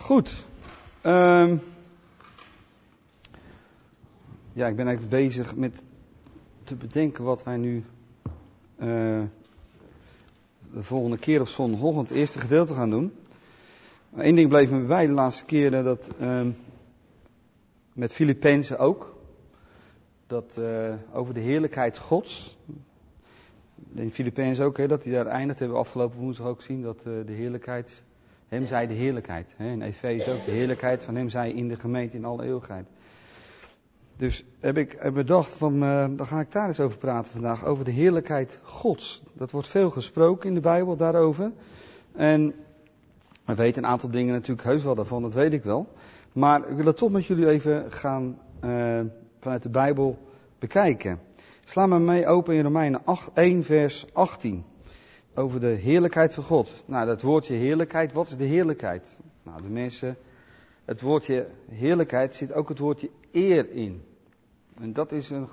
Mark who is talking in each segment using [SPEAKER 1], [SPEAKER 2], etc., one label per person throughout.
[SPEAKER 1] Goed. Ja, ik ben eigenlijk bezig met te bedenken wat wij nu de volgende keer op zondagochtend het eerste gedeelte gaan doen. Maar één ding bleef me bij de laatste keren, dat met Filippenzen ook. Dat over de heerlijkheid Gods. In Filippenzen ook, dat hij daar eindigt, hebben we afgelopen woensdag ook gezien, dat de heerlijkheid, hem zij de heerlijkheid. In Efeze ook, de heerlijkheid van hem zij in de gemeente in alle eeuwigheid. Dus heb ik bedacht van, dan ga ik daar eens over praten vandaag, over de heerlijkheid Gods. Dat wordt veel gesproken in de Bijbel daarover. En we weten een aantal dingen natuurlijk heus wel daarvan, dat weet ik wel. Maar ik wil het toch met jullie even gaan vanuit de Bijbel bekijken. Sla maar mee open in Romeinen 1 vers 18. Over de heerlijkheid van God. Nou, dat woordje heerlijkheid, wat is de heerlijkheid? Nou, de mensen, het woordje heerlijkheid zit ook het woordje eer in. En dat is een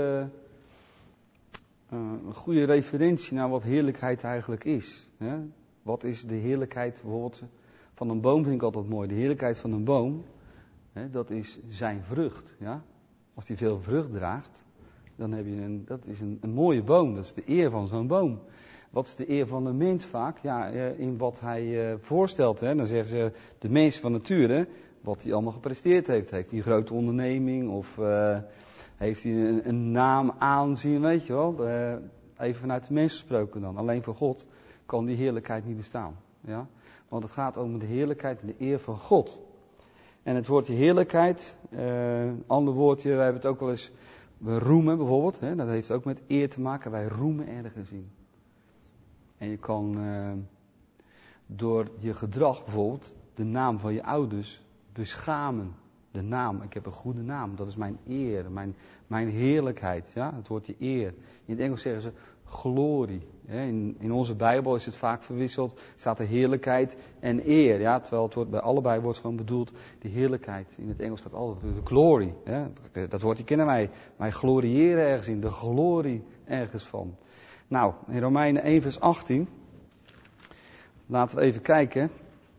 [SPEAKER 1] goede referentie naar wat heerlijkheid eigenlijk is. Hè? Wat is de heerlijkheid bijvoorbeeld van een boom, vind ik altijd mooi. De heerlijkheid van een boom, hè, dat is zijn vrucht. Ja? Als die veel vrucht draagt, dan heb je dat is een mooie boom. Dat is de eer van zo'n boom. Wat is de eer van de mens vaak? Ja, in wat hij voorstelt. Hè? Dan zeggen ze, de mens van nature, wat hij allemaal gepresteerd heeft. Heeft hij een grote onderneming of heeft hij een naam, aanzien, weet je wel. Even vanuit de mens gesproken dan. Alleen voor God kan die heerlijkheid niet bestaan. Ja? Want het gaat om de heerlijkheid en de eer van God. En het woordje heerlijkheid, een ander woordje, wij hebben het ook wel eens, we roemen bijvoorbeeld. Hè? Dat heeft ook met eer te maken. Wij roemen ergens in. En je kan door je gedrag bijvoorbeeld de naam van je ouders beschamen. De naam, ik heb een goede naam, dat is mijn eer, mijn heerlijkheid. Ja? Het woordje eer. In het Engels zeggen ze glorie. In onze Bijbel is het vaak verwisseld, staat er heerlijkheid en eer. Ja? Terwijl het wordt, bij allebei wordt gewoon bedoeld de heerlijkheid. In het Engels staat altijd de glory. Ja? Dat woordje kennen wij. Wij gloriëren ergens in, de glorie ergens van. Nou, in Romeinen 1 vers 18, laten we even kijken.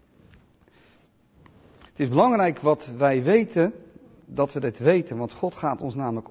[SPEAKER 1] Het is belangrijk wat wij weten, dat we dit weten, want God gaat ons namelijk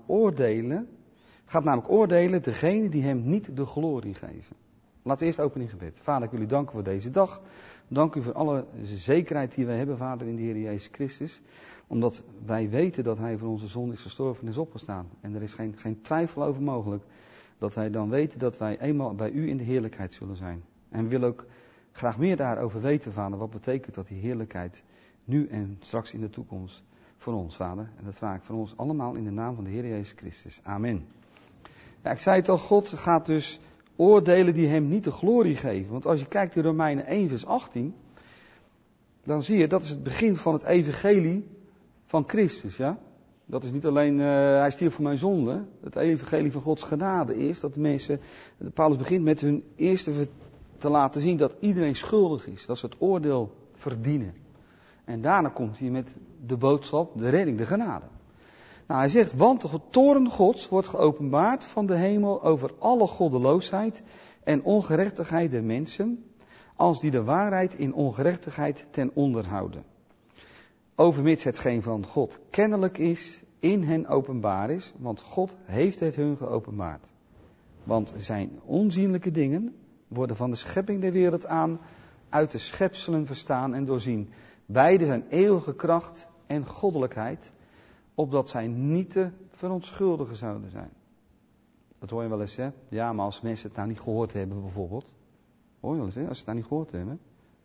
[SPEAKER 1] oordelen degene die hem niet de glorie geven. Laten we eerst open in gebed. Vader, ik wil u danken voor deze dag. Dank u voor alle zekerheid die wij hebben, Vader, in de Heer Jezus Christus. Omdat wij weten dat hij voor onze zonde is gestorven en is opgestaan. En er is geen twijfel over mogelijk. Dat wij dan weten dat wij eenmaal bij u in de heerlijkheid zullen zijn. En we willen ook graag meer daarover weten, Vader. Wat betekent dat die heerlijkheid nu en straks in de toekomst voor ons, Vader. En dat vraag ik van ons allemaal in de naam van de Heer Jezus Christus. Amen. Ja, ik zei het al, God gaat dus oordelen die hem niet de glorie geven. Want als je kijkt in Romeinen 1 vers 18, dan zie je dat is het begin van het evangelie van Christus, ja. Dat is niet alleen, hij stierf voor mijn zonde. Het evangelie van Gods genade is dat de mensen, Paulus begint met hun eerste te laten zien dat iedereen schuldig is. Dat ze het oordeel verdienen. En daarna komt hij met de boodschap, de redding, de genade. Nou, hij zegt, want de toorn Gods wordt geopenbaard van de hemel over alle goddeloosheid en ongerechtigheid der mensen, als die de waarheid in ongerechtigheid ten onder houden. Overmits hetgeen van God kennelijk is, in hen openbaar is, want God heeft het hun geopenbaard. Want zijn onzienlijke dingen worden van de schepping der wereld aan uit de schepselen verstaan en doorzien. Beide zijn eeuwige kracht en goddelijkheid, opdat zij niet te verontschuldigen zouden zijn. Dat hoor je wel eens, hè? Ja, maar als mensen het nou niet gehoord hebben bijvoorbeeld. Hoor je wel eens, hè? Als ze het nou niet gehoord hebben.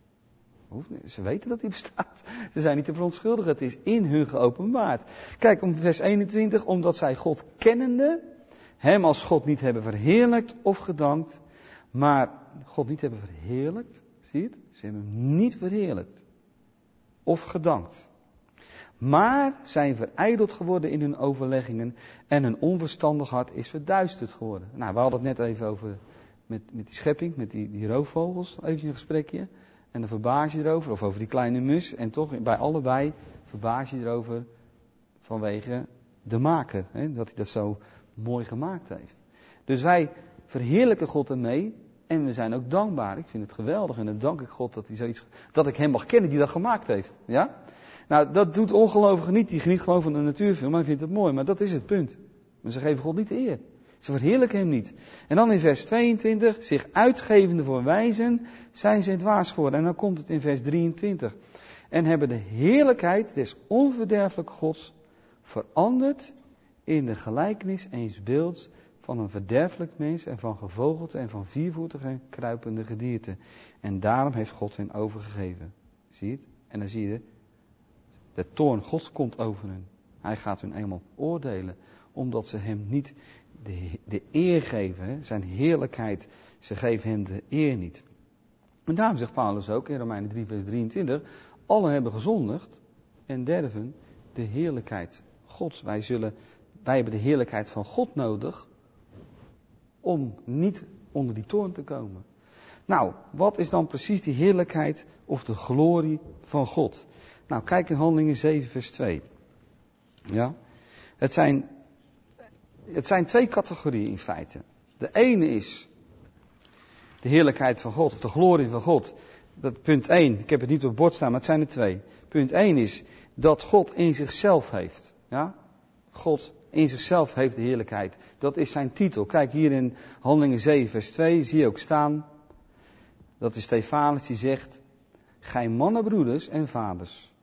[SPEAKER 1] Ze weten dat hij bestaat. Ze zijn niet te verontschuldigen. Het is in hun geopenbaard. Kijk, om vers 21. Omdat zij God kennende, hem als God niet hebben verheerlijkt of gedankt. Maar God niet hebben verheerlijkt. Zie je het? Ze hebben hem niet verheerlijkt. Of gedankt. Maar zijn verijdeld geworden in hun overleggingen. En hun onverstandig hart is verduisterd geworden. Nou, we hadden het net even over met die schepping, met die roofvogels. Even een gesprekje. En dan verbaas je erover, of over die kleine mus. En toch bij allebei verbaas je erover vanwege de maker. Hè, dat hij dat zo mooi gemaakt heeft. Dus wij verheerlijken God ermee. En we zijn ook dankbaar. Ik vind het geweldig en dan dank ik God dat ik hem mag kennen die dat gemaakt heeft. Ja? Nou, dat doet ongelovigen niet. Die geniet gewoon van de natuurfilm. Hij vindt het mooi, maar dat is het punt. Maar ze geven God niet de eer. Ze verheerlijken hem niet. En dan in vers 22, zich uitgevende voor wijzen, zijn ze dwaas geworden. En dan komt het in vers 23. En hebben de heerlijkheid des onverderfelijke Gods veranderd in de gelijkenis eens beelds van een verderfelijk mens en van gevogelte en van viervoetige en kruipende gedierte. En daarom heeft God hen overgegeven. Zie je het? En dan zie je, de toorn Gods komt over hen. Hij gaat hun eenmaal oordelen, omdat ze hem niet de eer geven, hè? Zijn heerlijkheid, ze geven hem de eer niet. En daarom zegt Paulus ook in Romeinen 3 vers 23, allen hebben gezondigd en derven de heerlijkheid Gods. Wij hebben de heerlijkheid van God nodig om niet onder die toorn te komen. Nou, wat is dan precies die heerlijkheid of de glorie van God? Nou, kijk in Handelingen 7 vers 2. Ja, het zijn twee categorieën in feite. De ene is de heerlijkheid van God, of de glorie van God. Dat punt 1, ik heb het niet op het bord staan, maar het zijn er twee. Punt 1 is dat God in zichzelf heeft. Ja? God in zichzelf heeft de heerlijkheid. Dat is zijn titel. Kijk hier in Handelingen 7 vers 2, zie je ook staan. Dat is Stefanus die zegt, gij mannen, broeders en vaders.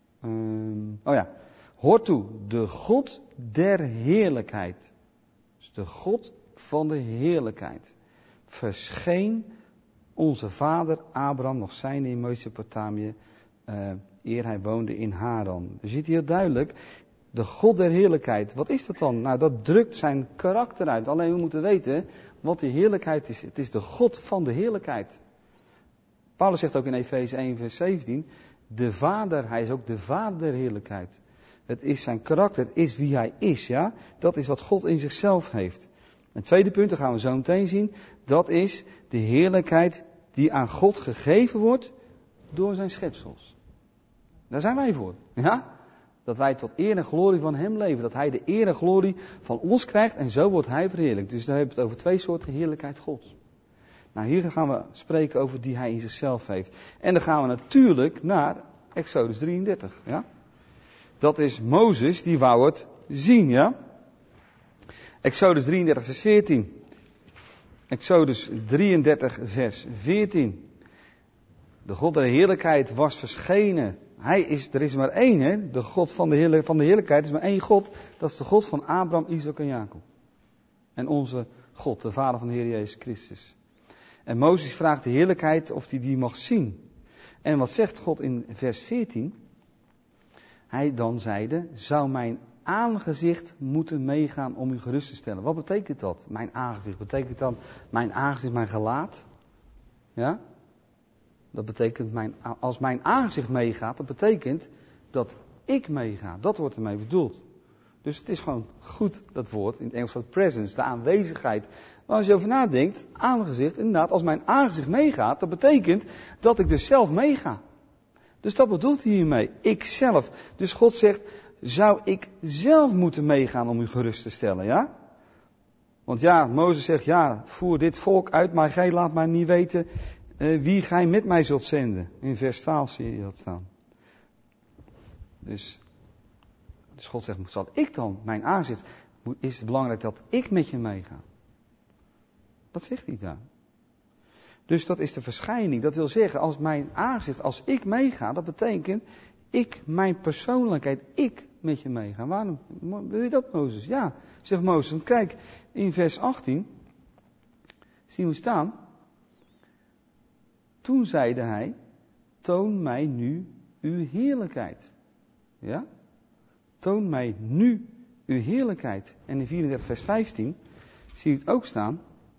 [SPEAKER 1] Hoort toe, de God der heerlijkheid. Dus de God van de heerlijkheid. Verscheen onze vader Abraham nog zijnde in Mesopotamië, eer hij woonde in Haran. Je ziet hier duidelijk, de God der heerlijkheid. Wat is dat dan? Nou, dat drukt zijn karakter uit. Alleen we moeten weten wat die heerlijkheid is. Het is de God van de heerlijkheid. Paulus zegt ook in Efeze 1 vers 17, de Vader, hij is ook de Vader der heerlijkheid. Het is zijn karakter, het is wie hij is, ja. Dat is wat God in zichzelf heeft. Een tweede punt, dat gaan we zo meteen zien. Dat is de heerlijkheid die aan God gegeven wordt door zijn schepsels. Daar zijn wij voor, ja. Dat wij tot eer en glorie van hem leven. Dat hij de eer en glorie van ons krijgt en zo wordt hij verheerlijkt. Dus daar hebben we het over twee soorten heerlijkheid Gods. Nou, hier gaan we spreken over die hij in zichzelf heeft. En dan gaan we natuurlijk naar Exodus 33, ja. Dat is Mozes, die wou het zien, ja. Exodus 33 vers 14. Exodus 33 vers 14. De God der heerlijkheid was verschenen. Er is maar één, hè. De God van de heerlijkheid is maar één God. Dat is de God van Abraham, Isaac en Jacob. En onze God, de Vader van de Heer Jezus Christus. En Mozes vraagt de heerlijkheid of hij die mag zien. En wat zegt God in vers 14? Hij dan zeide, zou mijn aangezicht moeten meegaan om u gerust te stellen. Wat betekent dat? Mijn aangezicht. Betekent dan mijn aangezicht mijn gelaat? Ja? Dat betekent als mijn aangezicht meegaat, dat betekent dat ik meega. Dat wordt ermee bedoeld. Dus het is gewoon goed, dat woord. In het Engels staat presence, de aanwezigheid. Maar als je over nadenkt, aangezicht, inderdaad, als mijn aangezicht meegaat, dat betekent dat ik dus zelf meega. Dus dat bedoelt hij hiermee. Ikzelf. Dus God zegt, zou ik zelf moeten meegaan om u gerust te stellen, ja? Want ja, Mozes zegt, ja, voer dit volk uit, maar gij laat mij niet weten wie gij met mij zult zenden. In vers 12 zie je dat staan. Dus God zegt, zal ik dan, mijn aangezicht, is het belangrijk dat ik met je meega. Dat zegt hij daar. Dus dat is de verschijning. Dat wil zeggen, als mijn aangezicht, als ik meega, dat betekent, mijn persoonlijkheid, ik met je meega. Waarom wil je dat, Mozes? Ja, zegt Mozes. Want kijk, in vers 18 zien we staan. Toen zeide hij, toon mij nu uw heerlijkheid. Ja? Toon mij nu uw heerlijkheid. En in 34 vers 15 zie je het ook staan.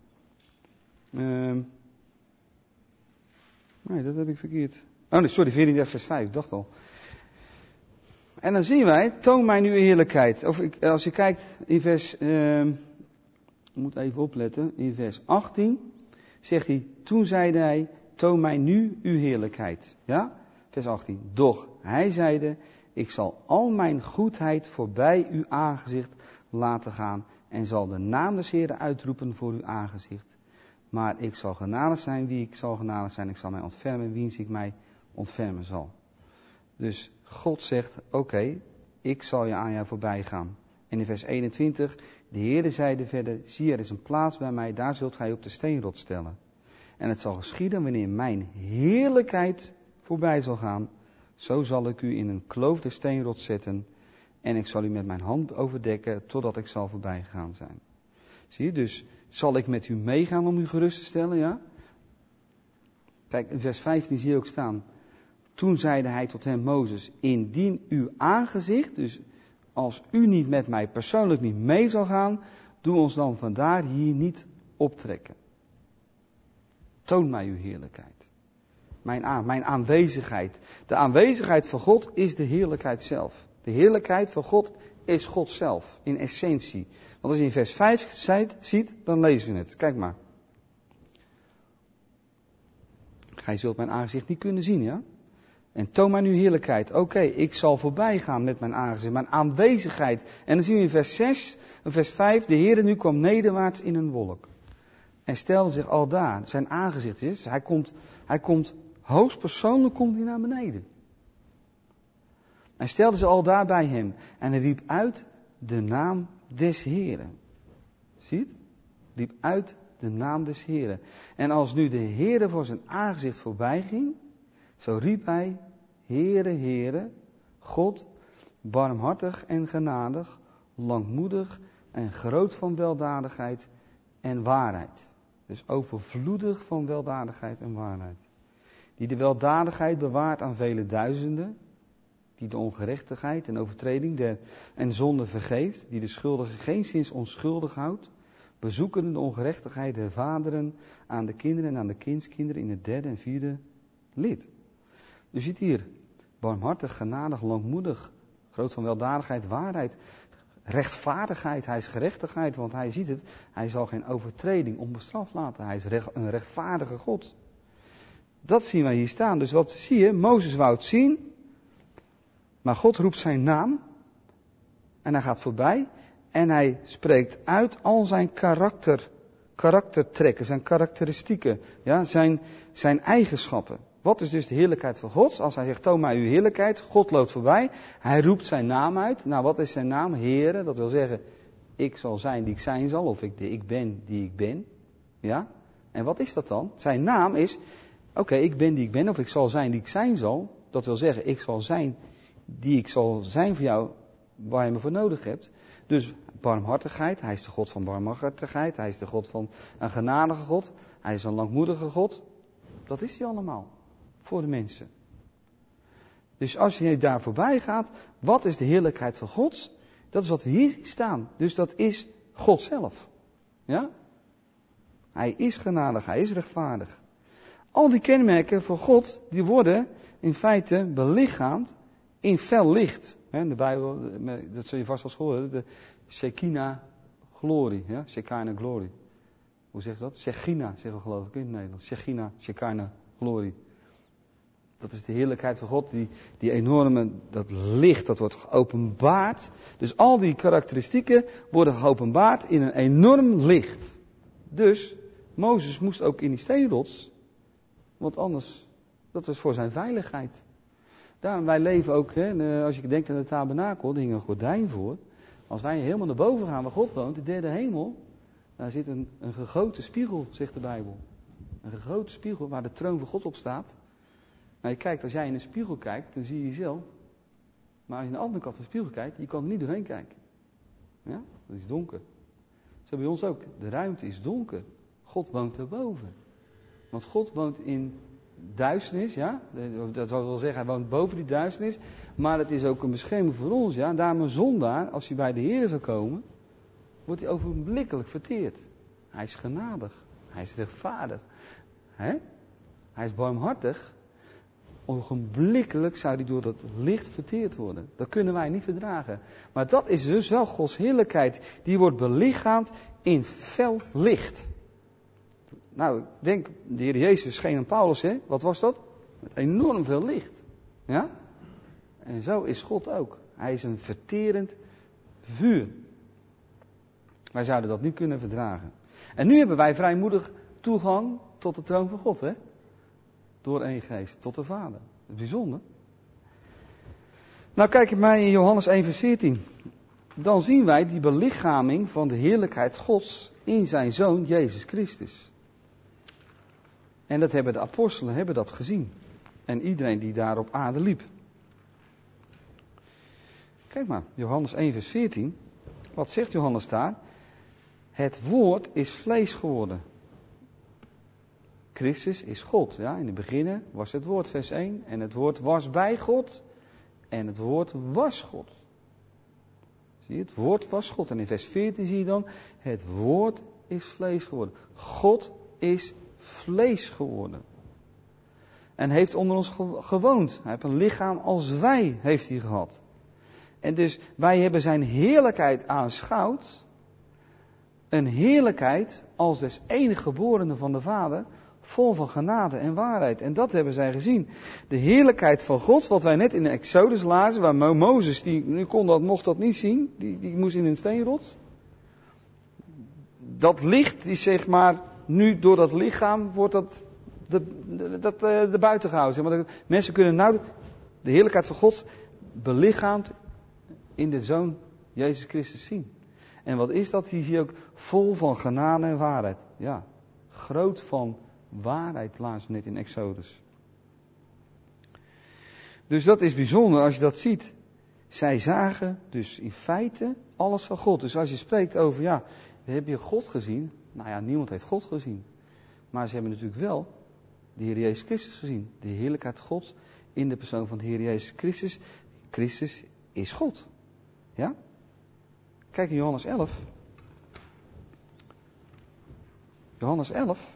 [SPEAKER 1] Nee, dat heb ik verkeerd. Oh nee, sorry, 34 vers 5, ik dacht al. En dan zien wij, toon mij nu uw heerlijkheid. Als je kijkt in vers, ik moet even opletten, in vers 18 zegt hij, toen zeide hij, toon mij nu uw heerlijkheid. Ja, vers 18. Doch hij zeide, ik zal al mijn goedheid voorbij uw aangezicht laten gaan en zal de naam des Heeren uitroepen voor uw aangezicht. Maar ik zal genadig zijn wie ik zal genadig zijn. Ik zal mij ontfermen wiens ik mij ontfermen zal. Dus God zegt, oké, ik zal je aan jou voorbij gaan. En in vers 21, de Heere zeide verder, zie er is een plaats bij mij, daar zult gij op de steenrots stellen. En het zal geschieden wanneer mijn heerlijkheid voorbij zal gaan, zo zal ik u in een kloof der steenrots zetten en ik zal u met mijn hand overdekken totdat ik zal voorbij gegaan zijn. Zie je, dus zal ik met u meegaan om u gerust te stellen, ja? Kijk, in vers 15 zie je ook staan, toen zeide hij tot hem, Mozes, indien uw aangezicht, dus als u niet met mij persoonlijk niet mee zal gaan, doe ons dan vandaar hier niet optrekken. Toon mij uw heerlijkheid. Mijn aanwezigheid. De aanwezigheid van God is de heerlijkheid zelf. De heerlijkheid van God is God zelf, in essentie. Want als je in vers 5 ziet, dan lezen we het. Kijk maar. Gij zult mijn aangezicht niet kunnen zien, ja? En toon mij uw heerlijkheid. Oké, ik zal voorbij gaan met mijn aangezicht, mijn aanwezigheid. En dan zien we in vers 6, en vers 5, de Heere nu kwam nederwaarts in een wolk. En stelde zich al daar, zijn aangezicht is, hij komt hoogstpersoonlijk komt hij naar beneden. Hij stelde zich al daar bij hem en hij riep uit de naam des Heeren. Ziet? Riep uit de naam des Heeren. En als nu de Heere voor zijn aangezicht voorbij ging, zo riep hij, Heere, Heere, God, barmhartig en genadig, langmoedig en groot van weldadigheid en waarheid. Dus overvloedig van weldadigheid en waarheid. Die de weldadigheid bewaart aan vele duizenden. Die de ongerechtigheid en overtreding en zonde vergeeft. Die de schuldige geenszins onschuldig houdt. Bezoekende de ongerechtigheid der vaderen aan de kinderen en aan de kindskinderen in het derde en vierde lid. U ziet hier, barmhartig, genadig, langmoedig, groot van weldadigheid, waarheid, rechtvaardigheid. Hij is gerechtigheid, want hij ziet het. Hij zal geen overtreding onbestraft laten. Hij is een rechtvaardige God. Dat zien wij hier staan. Dus wat zie je? Mozes wou het zien, maar God roept zijn naam en hij gaat voorbij en hij spreekt uit al zijn karaktertrekken, zijn karakteristieken, ja, zijn eigenschappen. Wat is dus de heerlijkheid van God? Als hij zegt, toon mij uw heerlijkheid, God loopt voorbij, hij roept zijn naam uit. Nou, wat is zijn naam? Heere, dat wil zeggen, ik zal zijn die ik zijn zal, of ik ben die ik ben. Ja? En wat is dat dan? Zijn naam is, oké, ik ben die ik ben, of ik zal zijn die ik zijn zal. Dat wil zeggen, ik zal zijn die ik zal zijn voor jou, waar je me voor nodig hebt. Dus barmhartigheid, hij is de God van barmhartigheid, hij is de God van een genadige God, hij is een langmoedige God. Dat is hij allemaal, voor de mensen. Dus als je daar voorbij gaat, wat is de heerlijkheid van God? Dat is wat we hier staan. Dus dat is God zelf. Ja? Hij is genadig, hij is rechtvaardig. Al die kenmerken van God, die worden in feite belichaamd in fel licht. De Bijbel, dat zul je vast wel eens horen, de Shekinah glorie. Ja? Shekinah glory. Hoe zeg je dat? Shechina, zeggen we geloof ik in het Nederlands. Shekinah glory. Dat is de heerlijkheid van God, die enorme, dat licht, dat wordt geopenbaard. Dus al die karakteristieken worden geopenbaard in een enorm licht. Dus, Mozes moest ook in die steenrots, want anders, dat was voor zijn veiligheid. Daarom, wij leven ook, als je denkt aan de tabernakel, er hing een gordijn voor. Als wij helemaal naar boven gaan waar God woont, de derde hemel, daar zit een gegoten spiegel, zegt de Bijbel. Een gegoten spiegel waar de troon van God op staat. Nou, je kijkt, als jij in een spiegel kijkt, dan zie je jezelf. Maar als je aan de andere kant van de spiegel kijkt, je kan er niet doorheen kijken. Ja, dat is donker. Zo bij ons ook. De ruimte is donker. God woont erboven. Want God woont in duisternis, ja. Dat wil zeggen, hij woont boven die duisternis. Maar het is ook een bescherming voor ons, ja. Daarom een zondaar, als hij bij de Heer zou komen, wordt hij ogenblikkelijk verteerd. Hij is genadig. Hij is rechtvaardig. Hij is barmhartig. Ogenblikkelijk zou hij door dat licht verteerd worden. Dat kunnen wij niet verdragen. Maar dat is dus wel Gods heerlijkheid. Die wordt belichaamd in fel licht. Nou, ik denk, de Heer Jezus verscheen aan Paulus, hè? Wat was dat? Met enorm veel licht. Ja? En zo is God ook. Hij is een verterend vuur. Wij zouden dat niet kunnen verdragen. En nu hebben wij vrijmoedig toegang tot de troon van God, hè? Door één geest, tot de Vader. Dat is bijzonder. Nou, kijk je mij in Johannes 1 vers 14. Dan zien wij die belichaming van de heerlijkheid Gods in zijn Zoon Jezus Christus. En dat hebben de apostelen dat gezien. En iedereen die daar op aarde liep. Kijk maar, Johannes 1 vers 14. Wat zegt Johannes daar? Het woord is vlees geworden. Christus is God. Ja? In het begin was het woord, vers 1. En het woord was bij God. En het woord was God. Zie je, het woord was God. En in vers 14 zie je dan, het woord is vlees geworden. God is vlees geworden. En heeft onder ons gewoond. Hij heeft een lichaam als wij, heeft hij gehad. En dus wij hebben zijn heerlijkheid aanschouwd. Een heerlijkheid als des enige geborene van de Vader, vol van genade en waarheid. En dat hebben zij gezien. De heerlijkheid van God, wat wij net in de Exodus lazen, waar Mozes, mocht dat niet zien, die moest in een steenrots. Dat licht, die zeg maar, nu door dat lichaam wordt dat de buiten gehouden. Zeg maar, mensen kunnen nou de heerlijkheid van God belichaamd in de Zoon Jezus Christus zien. En wat is dat? Hier zie je ook vol van genade en waarheid. Ja, groot van waarheid lazen we net in Exodus. Dus dat is bijzonder als je dat ziet. Zij zagen dus in feite alles van God. Dus als je spreekt over, ja, heb je God gezien? Nou ja, niemand heeft God gezien. Maar ze hebben natuurlijk wel de Heer Jezus Christus gezien. De heerlijkheid Gods in de persoon van de Heer Jezus Christus. Christus is God. Ja? Kijk in Johannes 11. Johannes 11.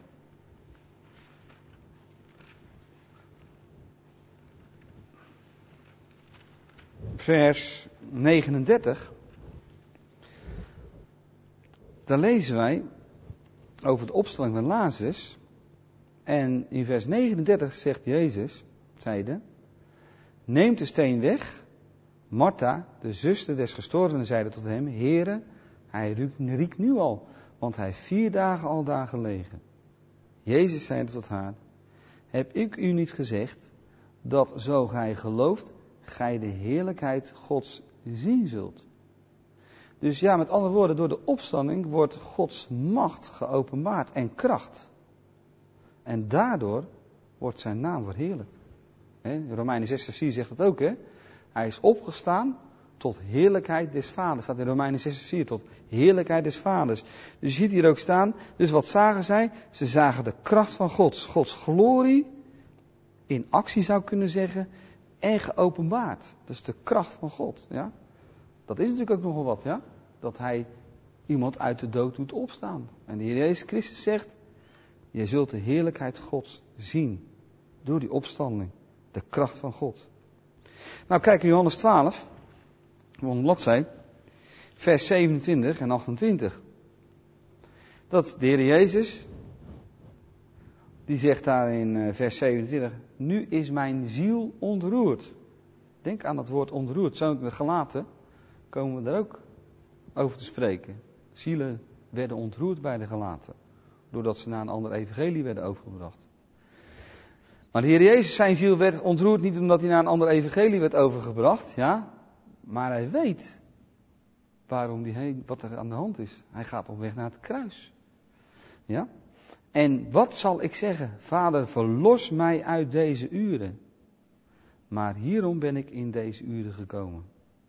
[SPEAKER 1] Vers 39. Daar lezen wij over de opstanding van Lazarus. En in vers 39 zegt Jezus, zeide, neemt de steen weg. Martha, de zuster des gestorvenen, zeide tot hem, Heere, hij riekt nu al, want hij heeft 4 dagen al daar gelegen. Jezus zeide tot haar, heb ik u niet gezegd, dat zo gij gelooft, gij de heerlijkheid Gods zien zult. Dus ja, met andere woorden, door de opstanding wordt Gods macht geopenbaard en kracht. En daardoor wordt zijn naam verheerlijkt. Romeinen 6 vers 4 zegt dat ook, hè. Hij is opgestaan tot heerlijkheid des Vaders. Staat in Romeinen 6 vers 4, tot heerlijkheid des Vaders. Dus je ziet hier ook staan, dus wat zagen zij? Ze zagen de kracht van Gods glorie, in actie zou ik kunnen zeggen, en geopenbaard. Dat is de kracht van God, ja. Dat is natuurlijk ook nogal wat, ja. Dat hij iemand uit de dood doet opstaan. En de Heer Jezus Christus zegt, je zult de heerlijkheid Gods zien. Door die opstanding. De kracht van God. Nou, kijk in Johannes 12. Volgende bladzij. Vers 27 en 28. Dat de Heer Jezus, die zegt daar in vers 27, nu is mijn ziel ontroerd. Denk aan het woord ontroerd. Zo in de Galaten komen we daar ook over te spreken. Zielen werden ontroerd bij de Galaten. Doordat ze naar een ander evangelie werden overgebracht. Maar de Heer Jezus, zijn ziel werd ontroerd niet omdat hij naar een ander evangelie werd overgebracht. Ja, maar hij weet waarom die heen, wat er aan de hand is. Hij gaat op weg naar het kruis. Ja. En wat zal ik zeggen? Vader, verlos mij uit deze uren. Maar hierom ben ik in deze uren gekomen.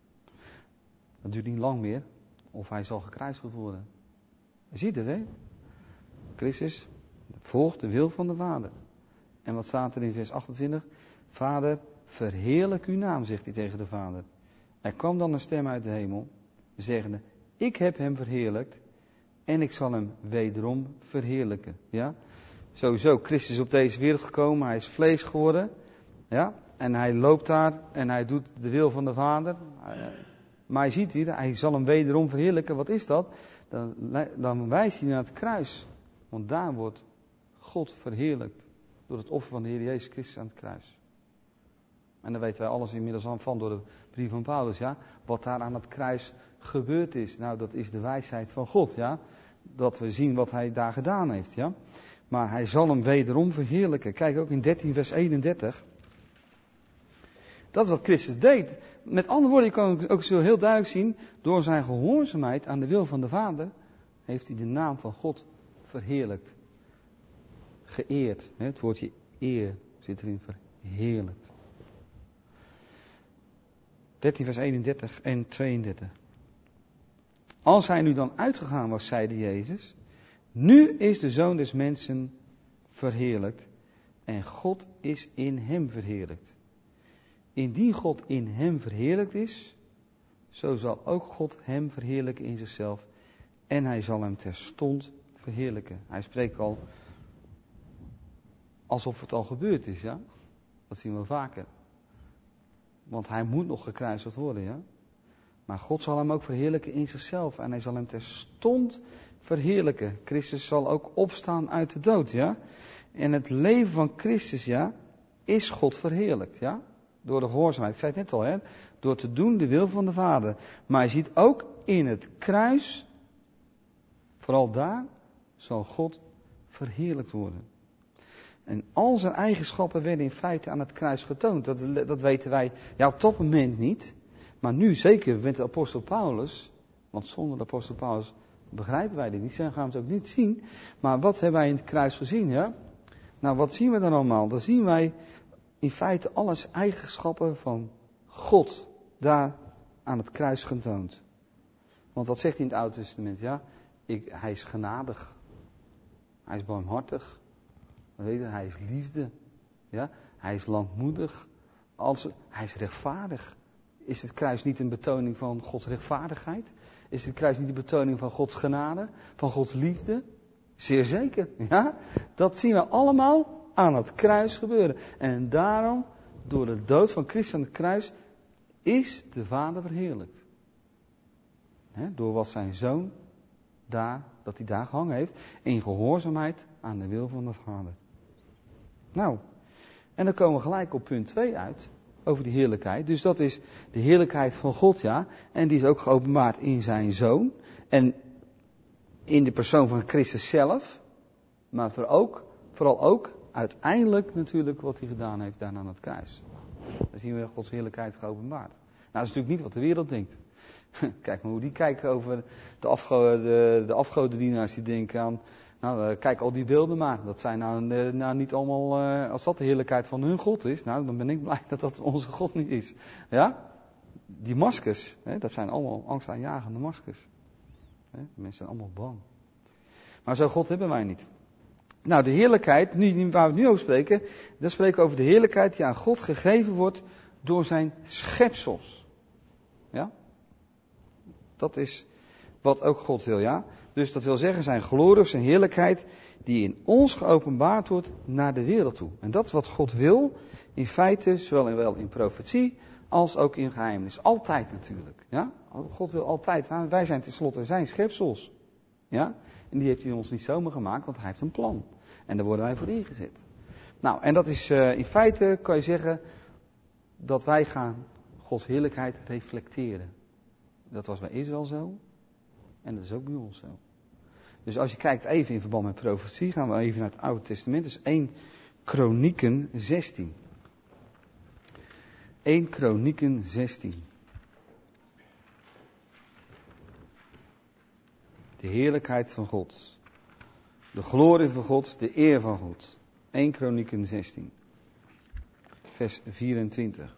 [SPEAKER 1] Dat duurt niet lang meer. Of hij zal gekruisigd worden. Je ziet het, hè? Christus volgt de wil van de Vader. En wat staat er in vers 28? Vader, verheerlijk uw naam, zegt hij tegen de Vader. Er kwam dan een stem uit de hemel, zeggende, ik heb hem verheerlijkt en ik zal hem wederom verheerlijken. Ja? Sowieso, Christus is op deze wereld gekomen, hij is vlees geworden. Ja? En hij loopt daar en hij doet de wil van de Vader. Maar je ziet hier, hij zal hem wederom verheerlijken. Wat is dat? Dan wijst hij naar het kruis. Want daar wordt God verheerlijkt. Door het offer van de Heer Jezus Christus aan het kruis. En daar weten wij alles inmiddels aan van door de brief van Paulus. Ja? Wat daar aan het kruis gebeurd is. Nou, dat is de wijsheid van God. Ja? Dat we zien wat hij daar gedaan heeft. Ja? Maar hij zal hem wederom verheerlijken. Kijk ook in 13 vers 31. Dat is wat Christus deed. Met andere woorden, je kan ook zo heel duidelijk zien. Door zijn gehoorzaamheid aan de wil van de Vader heeft hij de naam van God verheerlijkt. Geëerd. Het woordje eer zit erin, verheerlijkt. 13 vers 31 en 32. Als hij nu dan uitgegaan was, zeide Jezus, nu is de Zoon des Mensen verheerlijkt en God is in hem verheerlijkt. Indien God in hem verheerlijkt is, zo zal ook God hem verheerlijken in zichzelf en hij zal hem terstond verheerlijken. Hij spreekt al alsof het al gebeurd is, ja? Dat zien we vaker. Want hij moet nog gekruisigd worden, ja? Maar God zal hem ook verheerlijken in zichzelf en hij zal hem terstond verheerlijken. Christus zal ook opstaan uit de dood, ja? En het leven van Christus, ja, is God verheerlijkt, ja? Door de gehoorzaamheid. Ik zei het net al, hè? Door te doen de wil van de Vader. Maar je ziet ook in het kruis, vooral daar, zal God verheerlijkt worden. En al zijn eigenschappen werden in feite aan het kruis getoond. Dat weten wij, ja, op dat moment niet. Maar nu zeker met de apostel Paulus. Want zonder de apostel Paulus begrijpen wij dit niet. Gaan we het ook niet zien. Maar wat hebben wij in het kruis gezien, ja? Nou, wat zien we dan allemaal? Dan zien wij in feite alles eigenschappen van God daar aan het kruis getoond. Want wat zegt hij in het Oude Testament? Ja, hij is genadig. Hij is barmhartig. Hij is liefde. Ja? Hij is langmoedig. Hij is rechtvaardig. Is het kruis niet een betoning van Gods rechtvaardigheid? Is het kruis niet een betoning van Gods genade? Van Gods liefde? Zeer zeker. Ja? Dat zien we allemaal aan het kruis gebeuren. En daarom, door de dood van Christus aan het kruis, is de Vader verheerlijkt. Door wat zijn Zoon dat hij daar gehangen heeft, in gehoorzaamheid aan de wil van de Vader. Nou, en dan komen we gelijk op punt 2 uit, over die heerlijkheid. Dus dat is de heerlijkheid van God, ja. En die is ook geopenbaard in zijn Zoon. En in de persoon van Christus zelf. Maar vooral ook uiteindelijk natuurlijk wat hij gedaan heeft daar aan het kruis. Dan zien we Gods heerlijkheid geopenbaard. Nou, dat is natuurlijk niet wat de wereld denkt. Kijk maar hoe die kijken over de afgodendienaars die denken aan, nou kijk al die beelden maar. Dat zijn nou niet allemaal, als dat de heerlijkheid van hun God is, nou dan ben ik blij dat dat onze God niet is. Ja? Die maskers, dat zijn allemaal angstaanjagende maskers. De mensen zijn allemaal bang. Maar zo'n God hebben wij niet. Nou, de heerlijkheid, waar we het nu over spreken, dan spreken we over de heerlijkheid die aan God gegeven wordt door zijn schepsels. Ja? Dat is wat ook God wil, ja. Dus dat wil zeggen zijn glorie of zijn heerlijkheid die in ons geopenbaard wordt naar de wereld toe. En dat is wat God wil, in feite, zowel in profetie als ook in geheimnis. Altijd natuurlijk, ja. God wil altijd, wij zijn tenslotte zijn schepsels. Ja. En die heeft hij ons niet zomaar gemaakt, want hij heeft een plan. En daar worden wij voor ingezet. Nou, en dat is in feite, kan je zeggen, dat wij gaan Gods heerlijkheid reflecteren. Dat was bij Israël zo. En dat is ook bij ons zo. Dus als je kijkt even in verband met profetie, gaan we even naar het Oude Testament. Dus 1 Kronieken 16. 1 Kronieken 16. De heerlijkheid van God. De glorie van God, de eer van God. 1 Kronieken 16. Vers 24.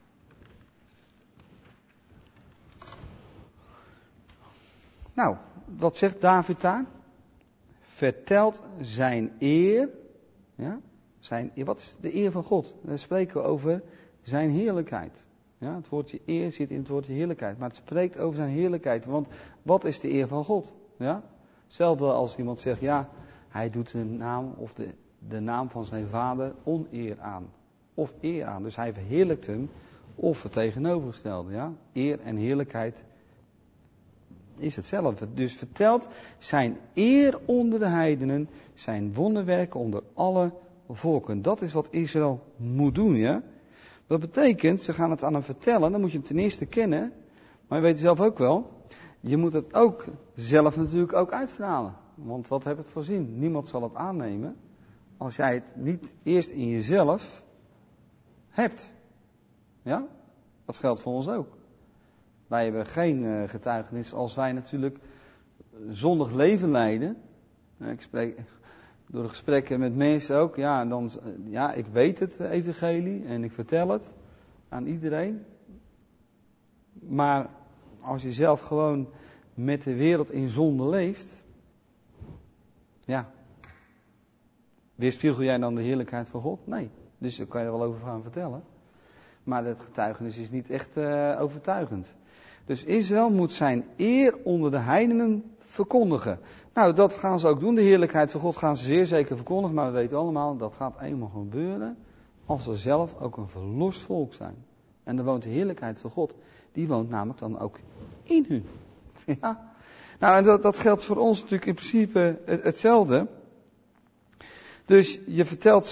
[SPEAKER 1] Nou, wat zegt David daar? Vertelt zijn eer. Ja? Wat is de eer van God? Dan spreken we over zijn heerlijkheid. Ja, het woordje eer zit in het woordje heerlijkheid. Maar het spreekt over zijn heerlijkheid. Want wat is de eer van God? Ja? Hetzelfde als iemand zegt, ja, hij doet de naam of de naam van zijn vader oneer aan. Of eer aan. Dus hij verheerlijkt hem of het tegenovergestelde. Ja? Eer en heerlijkheid is hetzelfde. Dus vertelt zijn eer onder de heidenen, zijn wonderwerken onder alle volken. Dat is wat Israël moet doen, ja. Dat betekent, ze gaan het aan hem vertellen, dan moet je hem ten eerste kennen. Maar je weet zelf ook wel, je moet het ook zelf natuurlijk ook uitstralen. Want wat heb het voor zin? Niemand zal het aannemen als jij het niet eerst in jezelf hebt. Ja? Dat geldt voor ons ook. Wij hebben geen getuigenis als wij natuurlijk zondig leven leiden. Ik spreek door de gesprekken met mensen ook. Ja, ik weet het evangelie en ik vertel het aan iedereen. Maar als je zelf gewoon met de wereld in zonde leeft, ja, weerspiegel jij dan de heerlijkheid van God? Nee. Dus daar kan je er wel over gaan vertellen. Maar het getuigenis is niet echt overtuigend. Dus Israël moet zijn eer onder de heidenen verkondigen. Nou, dat gaan ze ook doen. De heerlijkheid van God gaan ze zeer zeker verkondigen. Maar we weten allemaal, dat gaat eenmaal gebeuren als ze zelf ook een verlost volk zijn. En dan woont de heerlijkheid van God. Die woont namelijk dan ook in hun. Ja. Nou, en dat geldt voor ons natuurlijk in principe hetzelfde. Dus je vertelt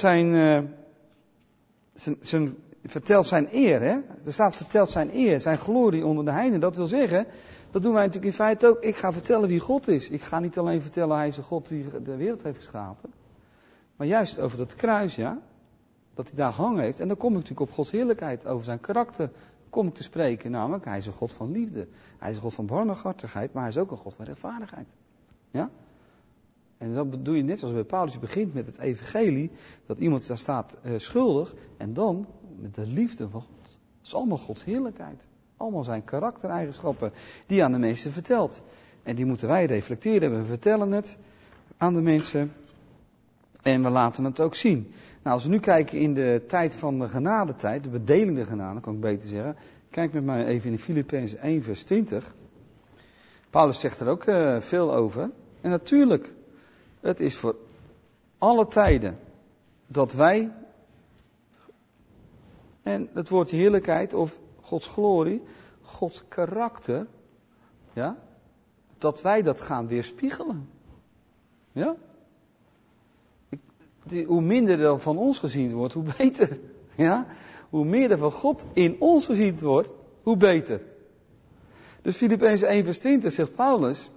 [SPEAKER 1] vertelt zijn eer, hè? Er staat vertelt zijn eer, zijn glorie onder de heidenen. Dat wil zeggen, dat doen wij natuurlijk in feite ook. Ik ga vertellen wie God is. Ik ga niet alleen vertellen, hij is een God die de wereld heeft geschapen. Maar juist over dat kruis, ja. Dat hij daar gehangen heeft. En dan kom ik natuurlijk op Gods heerlijkheid, over zijn karakter. Kom ik te spreken, namelijk, hij is een God van liefde. Hij is een God van barmhartigheid, maar hij is ook een God van rechtvaardigheid. Ja? En dat doe je net zoals bij Paulus. Je begint met het evangelie, dat iemand daar staat schuldig. En dan met de liefde van God. Dat is allemaal Gods heerlijkheid. Allemaal zijn karaktereigenschappen die hij aan de mensen vertelt. En die moeten wij reflecteren. We vertellen het aan de mensen. En we laten het ook zien. Nou, als we nu kijken in de tijd van de genadetijd, de bedelende genade, kan ik beter zeggen. Kijk met mij even in Filippenzen 1 vers 20. Paulus zegt er ook veel over. En natuurlijk, het is voor alle tijden dat wij, en het woord heerlijkheid of Gods glorie, Gods karakter, ja, dat wij dat gaan weerspiegelen. Ja? Hoe minder er van ons gezien wordt, hoe beter. Ja? Hoe meer er van God in ons gezien wordt, hoe beter. Dus Filippenzen 1 vers 20 zegt Paulus,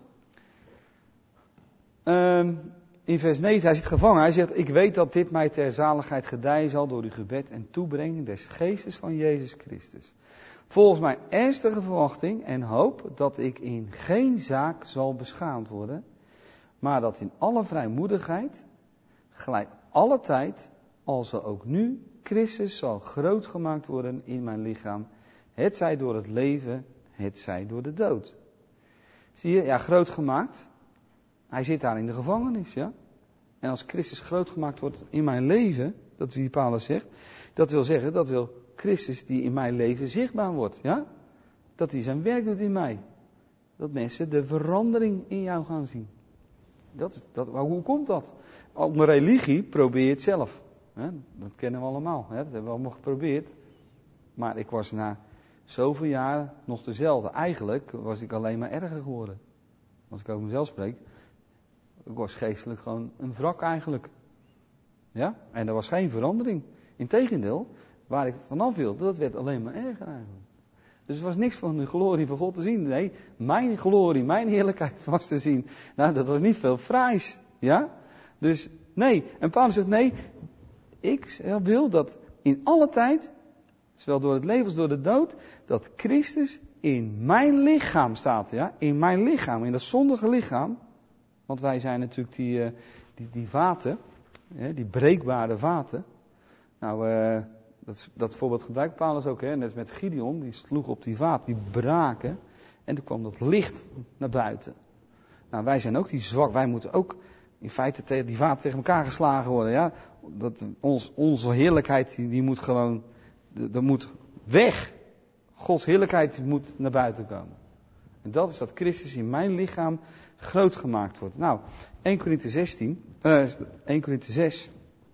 [SPEAKER 1] in vers 9, hij zit gevangen, hij zegt, ik weet dat dit mij ter zaligheid gedijen zal door uw gebed en toebrenging des geestes van Jezus Christus. Volgens mijn ernstige verwachting en hoop dat ik in geen zaak zal beschaamd worden, maar dat in alle vrijmoedigheid, gelijk alle tijd, als er ook nu Christus zal groot gemaakt worden in mijn lichaam, hetzij door het leven, hetzij door de dood. Zie je, ja, groot gemaakt. Hij zit daar in de gevangenis, ja. En als Christus groot gemaakt wordt in mijn leven, dat is wie Paulus zegt, dat wil zeggen, dat wil Christus die in mijn leven zichtbaar wordt, ja. Dat hij zijn werk doet in mij. Dat mensen de verandering in jou gaan zien. Hoe komt dat? Op een religie probeer je het zelf. Hè? Dat kennen we allemaal. Hè? Dat hebben we allemaal geprobeerd. Maar ik was na zoveel jaar nog dezelfde. Eigenlijk was ik alleen maar erger geworden. Als ik over mezelf spreek. Ik was geestelijk gewoon een wrak eigenlijk. Ja? En er was geen verandering. Integendeel, waar ik vanaf wilde, dat werd alleen maar erger eigenlijk. Dus er was niks van de glorie van God te zien. Nee, mijn glorie, mijn heerlijkheid was te zien. Nou, dat was niet veel fraais. Ja? Dus nee. En Paulus zegt nee, ik wil dat in alle tijd, zowel door het leven als door de dood, dat Christus in mijn lichaam staat. Ja? In mijn lichaam, in dat zondige lichaam. Want wij zijn natuurlijk die vaten, die breekbare vaten. Nou, dat voorbeeld gebruikt Paulus ook, hè? Net met Gideon, die sloeg op die vaat, die braken. En toen kwam dat licht naar buiten. Nou, wij zijn ook die zwak, wij moeten ook in feite tegen die vaat tegen elkaar geslagen worden. Ja? Onze heerlijkheid, die moet gewoon, dat moet weg. Gods heerlijkheid moet naar buiten komen. En dat is dat Christus in mijn lichaam groot gemaakt wordt. Nou, 1 Korinthe 6.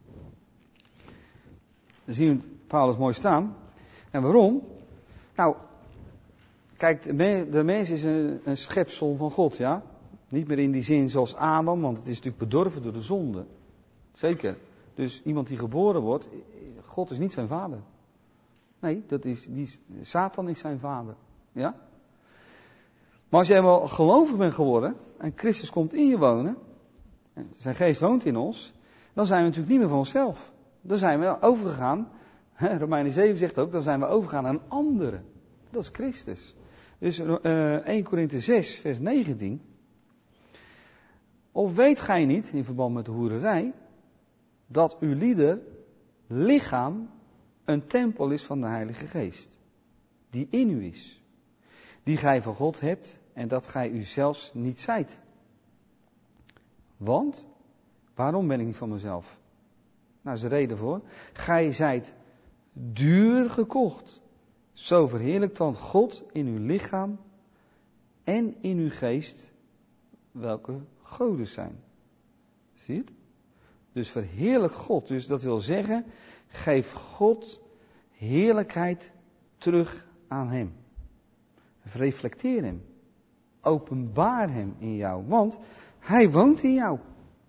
[SPEAKER 1] Dan zien we Paulus mooi staan. En waarom? Nou, kijk, de mens is een schepsel van God, ja. Niet meer in die zin zoals Adam, want het is natuurlijk bedorven door de zonde. Zeker. Dus iemand die geboren wordt, God is niet zijn vader. Nee, Satan is zijn vader. Ja? Maar als jij wel gelovig bent geworden en Christus komt in je wonen, zijn geest woont in ons, dan zijn we natuurlijk niet meer van onszelf. Dan zijn we overgegaan, Romeinen 7 zegt ook, dan zijn we overgegaan aan anderen. Dat is Christus. Dus 1 Korinthe 6 vers 19. Of weet gij niet, in verband met de hoererij, dat uw lichaam een tempel is van de Heilige Geest, die in u is, die gij van God hebt en dat gij u zelfs niet zijt. Want, waarom ben ik niet van mezelf? Nou, is de reden voor. Gij zijt duur gekocht. Zo verheerlijkt dan God in uw lichaam en in uw geest, welke goden zijn. Zie je het? Dus verheerlijk God. Dus dat wil zeggen, geef God heerlijkheid terug aan hem. Reflecteer hem. Openbaar hem in jou. Want hij woont in jou.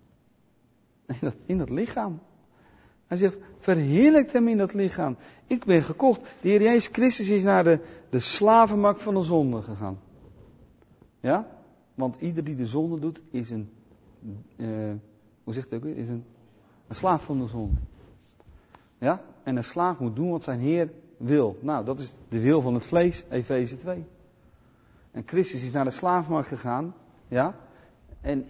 [SPEAKER 1] In dat lichaam. Hij zegt, verheerlijkt hem in dat lichaam. Ik ben gekocht. De Heer Jezus Christus is naar de slavenmarkt van de zonde gegaan. Ja? Want ieder die de zonde doet, is een slaaf van de zonde. Ja? En een slaaf moet doen wat zijn Heer wil. Nou, dat is de wil van het vlees, Efeze 2. En Christus is naar de slavenmarkt gegaan. Ja? En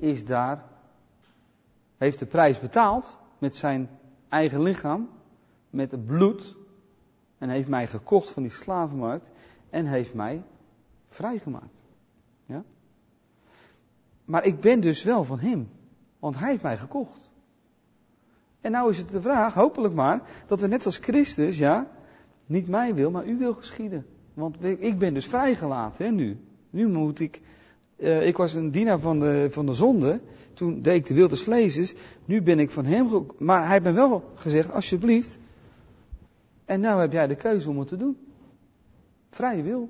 [SPEAKER 1] heeft de prijs betaald met zijn eigen lichaam, met het bloed. En heeft mij gekocht van die slavenmarkt. En heeft mij vrijgemaakt. Ja? Maar ik ben dus wel van hem. Want hij heeft mij gekocht. En nou is het de vraag, hopelijk maar, dat we net als Christus, ja, niet mij wil, maar u wil geschieden. Want ik ben dus vrijgelaten, hè, nu. Nu moet ik was een dienaar van de zonde. Toen deed ik de wil des vleeses. Nu ben ik van hem. Maar hij heeft me wel gezegd, alsjeblieft. En nou heb jij de keuze om het te doen. Vrije wil.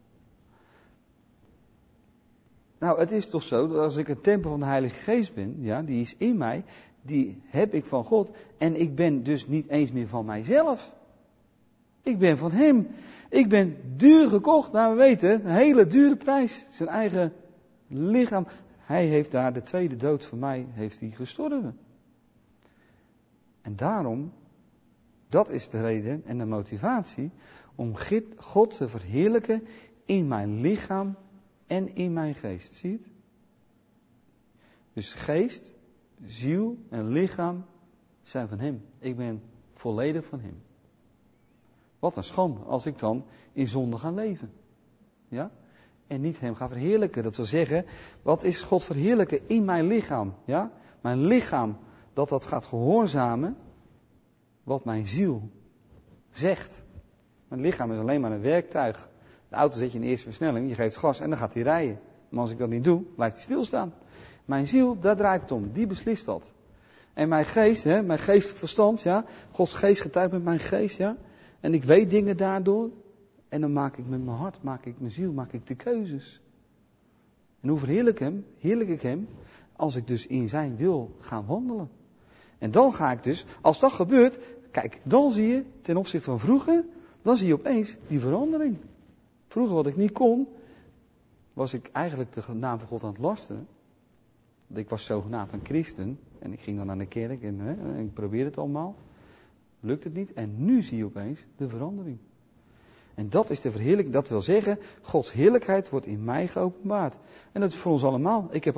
[SPEAKER 1] Nou, het is toch zo, dat als ik een tempel van de Heilige Geest ben, ja, die is in mij, die heb ik van God. En ik ben dus niet eens meer van mijzelf. Ik ben van hem. Ik ben duur gekocht. Nou, we weten, een hele dure prijs. Zijn eigen lichaam. Hij heeft daar de tweede dood voor mij, heeft hij gestorven. En daarom, dat is de reden en de motivatie om God te verheerlijken in mijn lichaam en in mijn geest. Zie je het? Dus geest, ziel en lichaam zijn van hem. Ik ben volledig van hem. Wat een schande als ik dan in zonde ga leven. Ja? En niet hem ga verheerlijken. Dat wil zeggen, wat is God verheerlijken in mijn lichaam? Ja? Mijn lichaam, dat gaat gehoorzamen wat mijn ziel zegt. Mijn lichaam is alleen maar een werktuig. De auto zet je in de eerste versnelling, je geeft gas en dan gaat hij rijden. Maar als ik dat niet doe, blijft hij stilstaan. Mijn ziel, daar draait het om. Die beslist dat. En mijn geest, mijn geestelijk verstand, ja. Gods geest getuigt met mijn geest, ja. En ik weet dingen daardoor. En dan maak ik met mijn hart, maak ik mijn ziel, maak ik de keuzes. En hoe heerlijk ik hem, als ik dus in zijn wil ga wandelen. En dan ga ik dus, als dat gebeurt, kijk, dan zie je, ten opzichte van vroeger, dan zie je opeens die verandering. Vroeger wat ik niet kon, was ik eigenlijk de naam van God aan het lasteren. Ik was zogenaamd een christen. En ik ging dan naar de kerk en ik probeerde het allemaal. Lukt het niet. En nu zie je opeens de verandering. En dat is de verheerlijking. Dat wil zeggen, Gods heerlijkheid wordt in mij geopenbaard. En dat is voor ons allemaal. Ik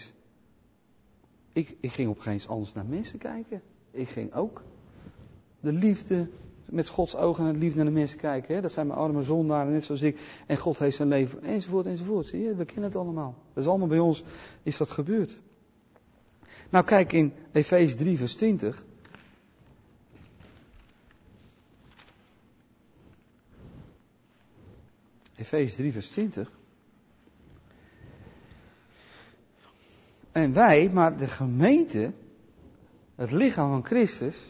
[SPEAKER 1] ging opeens anders naar mensen kijken. Ik ging ook de liefde, met Gods ogen naar de liefde naar de mensen kijken. Hè? Dat zijn mijn arme zondaren, net zoals ik. En God heeft zijn leven, enzovoort. Zie je, we kennen het allemaal. Dat is allemaal bij ons, is dat gebeurd. Nou kijk in Efeze 3 vers 20. Efeze 3 vers 20. En wij, maar de gemeente, het lichaam van Christus,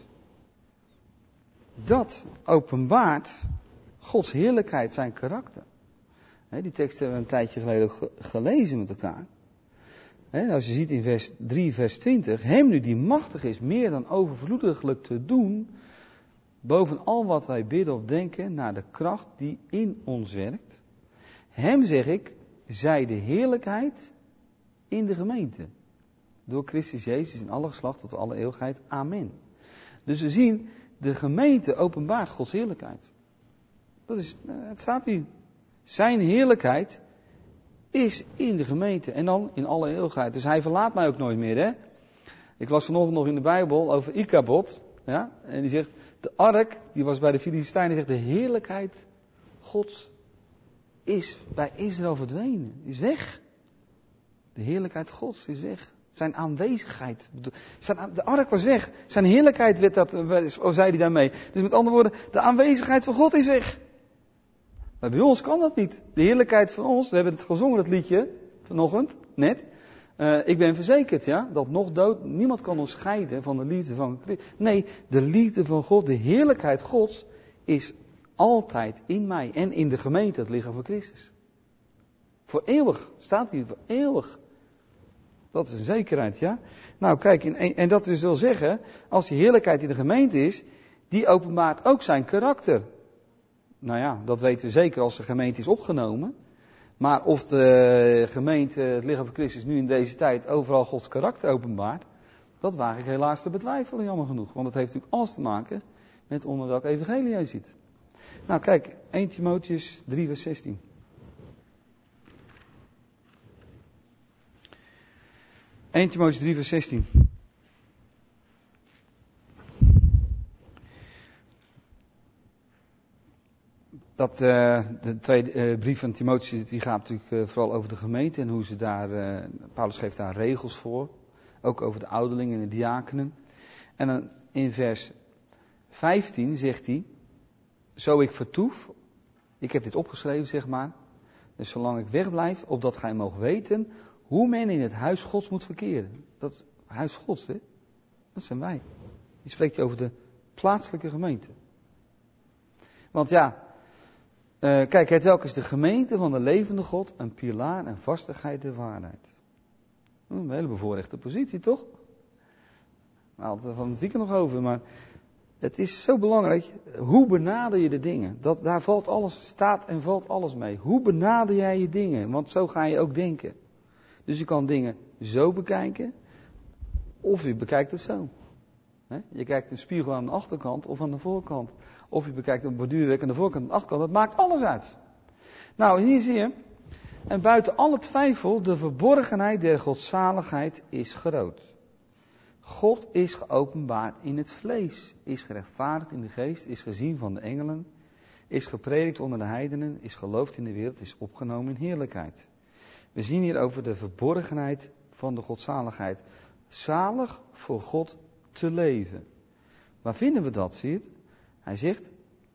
[SPEAKER 1] dat openbaart Gods heerlijkheid, zijn karakter. Die tekst hebben we een tijdje geleden ook gelezen met elkaar. Als je ziet in vers 3, vers 20. Hem nu die machtig is meer dan overvloediglijk te doen, boven al wat wij bidden of denken, naar de kracht die in ons werkt. Hem zeg ik, zij de heerlijkheid in de gemeente. door Christus Jezus in alle geslachten tot alle eeuwigheid. Amen. Dus we zien, de gemeente openbaart Gods heerlijkheid. Dat is, het staat hier. Zijn heerlijkheid is in de gemeente en dan in alle eeuwigheid. Dus hij verlaat mij ook nooit meer, hè. Ik las vanochtend nog in de Bijbel over Ikabod, ja, en die zegt, de ark, die was bij de Filistijnen, zegt, de heerlijkheid Gods is bij Israël verdwenen, is weg. De heerlijkheid Gods is weg. Zijn aanwezigheid. De ark was weg. Zijn heerlijkheid werd dat, zei hij daarmee. Dus met andere woorden, de aanwezigheid van God is weg. Maar bij ons kan dat niet. De heerlijkheid van ons, we hebben het gezongen, dat liedje, vanochtend, net. Ik ben verzekerd, ja, dat nog dood, niemand kan ons scheiden van de liefde van Christus. Nee, de liefde van God, de heerlijkheid Gods is altijd in mij en in de gemeente, het lichaam van Christus. Voor eeuwig, staat hier, voor eeuwig. Dat is een zekerheid, ja. Nou kijk, en dat dus wil zeggen, als die heerlijkheid in de gemeente is, die openbaart ook zijn karakter. Nou ja, dat weten we zeker als de gemeente is opgenomen. Maar of de gemeente, het lichaam van Christus, nu in deze tijd overal Gods karakter openbaart, dat waag ik helaas te betwijfelen, jammer genoeg. Want het heeft natuurlijk alles te maken met onder welk evangelie jij ziet. Nou kijk, 1 Timotheüs 3 vers 16. 1 Timotheüs 3 vers 16. De tweede brief van Timotheüs, die gaat natuurlijk vooral over de gemeente en hoe ze daar, Paulus geeft daar regels voor. Ook over de ouderlingen en de diakenen. En dan in vers 15 zegt hij, zo ik vertoef, ik heb dit opgeschreven zeg maar, dus zolang ik wegblijf, opdat gij moogt weten hoe men in het huis Gods moet verkeren. Dat is huis Gods, hè? Dat zijn wij. Die spreekt hij over de plaatselijke gemeente. Want ja, kijk, het welk is de gemeente van de levende God, een pilaar en vastigheid der waarheid. Een hele bevoorrechte positie, toch? We hadden het van het weekend nog over, maar het is zo belangrijk. Hoe benader je de dingen? Daar valt alles, staat en valt alles mee. Hoe benader jij je dingen? Want zo ga je ook denken. Dus je kan dingen zo bekijken, of je bekijkt het zo. Je kijkt een spiegel aan de achterkant of aan de voorkant. Of je bekijkt een borduurwerk aan de voorkant en de achterkant. Dat maakt alles uit. Nou, hier zie je. En buiten alle twijfel, de verborgenheid der godzaligheid is groot. God is geopenbaard in het vlees. Is gerechtvaardigd in de geest. Is gezien van de engelen. Is gepredikt onder de heidenen. Is geloofd in de wereld. Is opgenomen in heerlijkheid. We zien hier over de verborgenheid van de godzaligheid. Zalig voor God te leven. Waar vinden we dat, zie je het? Hij zegt,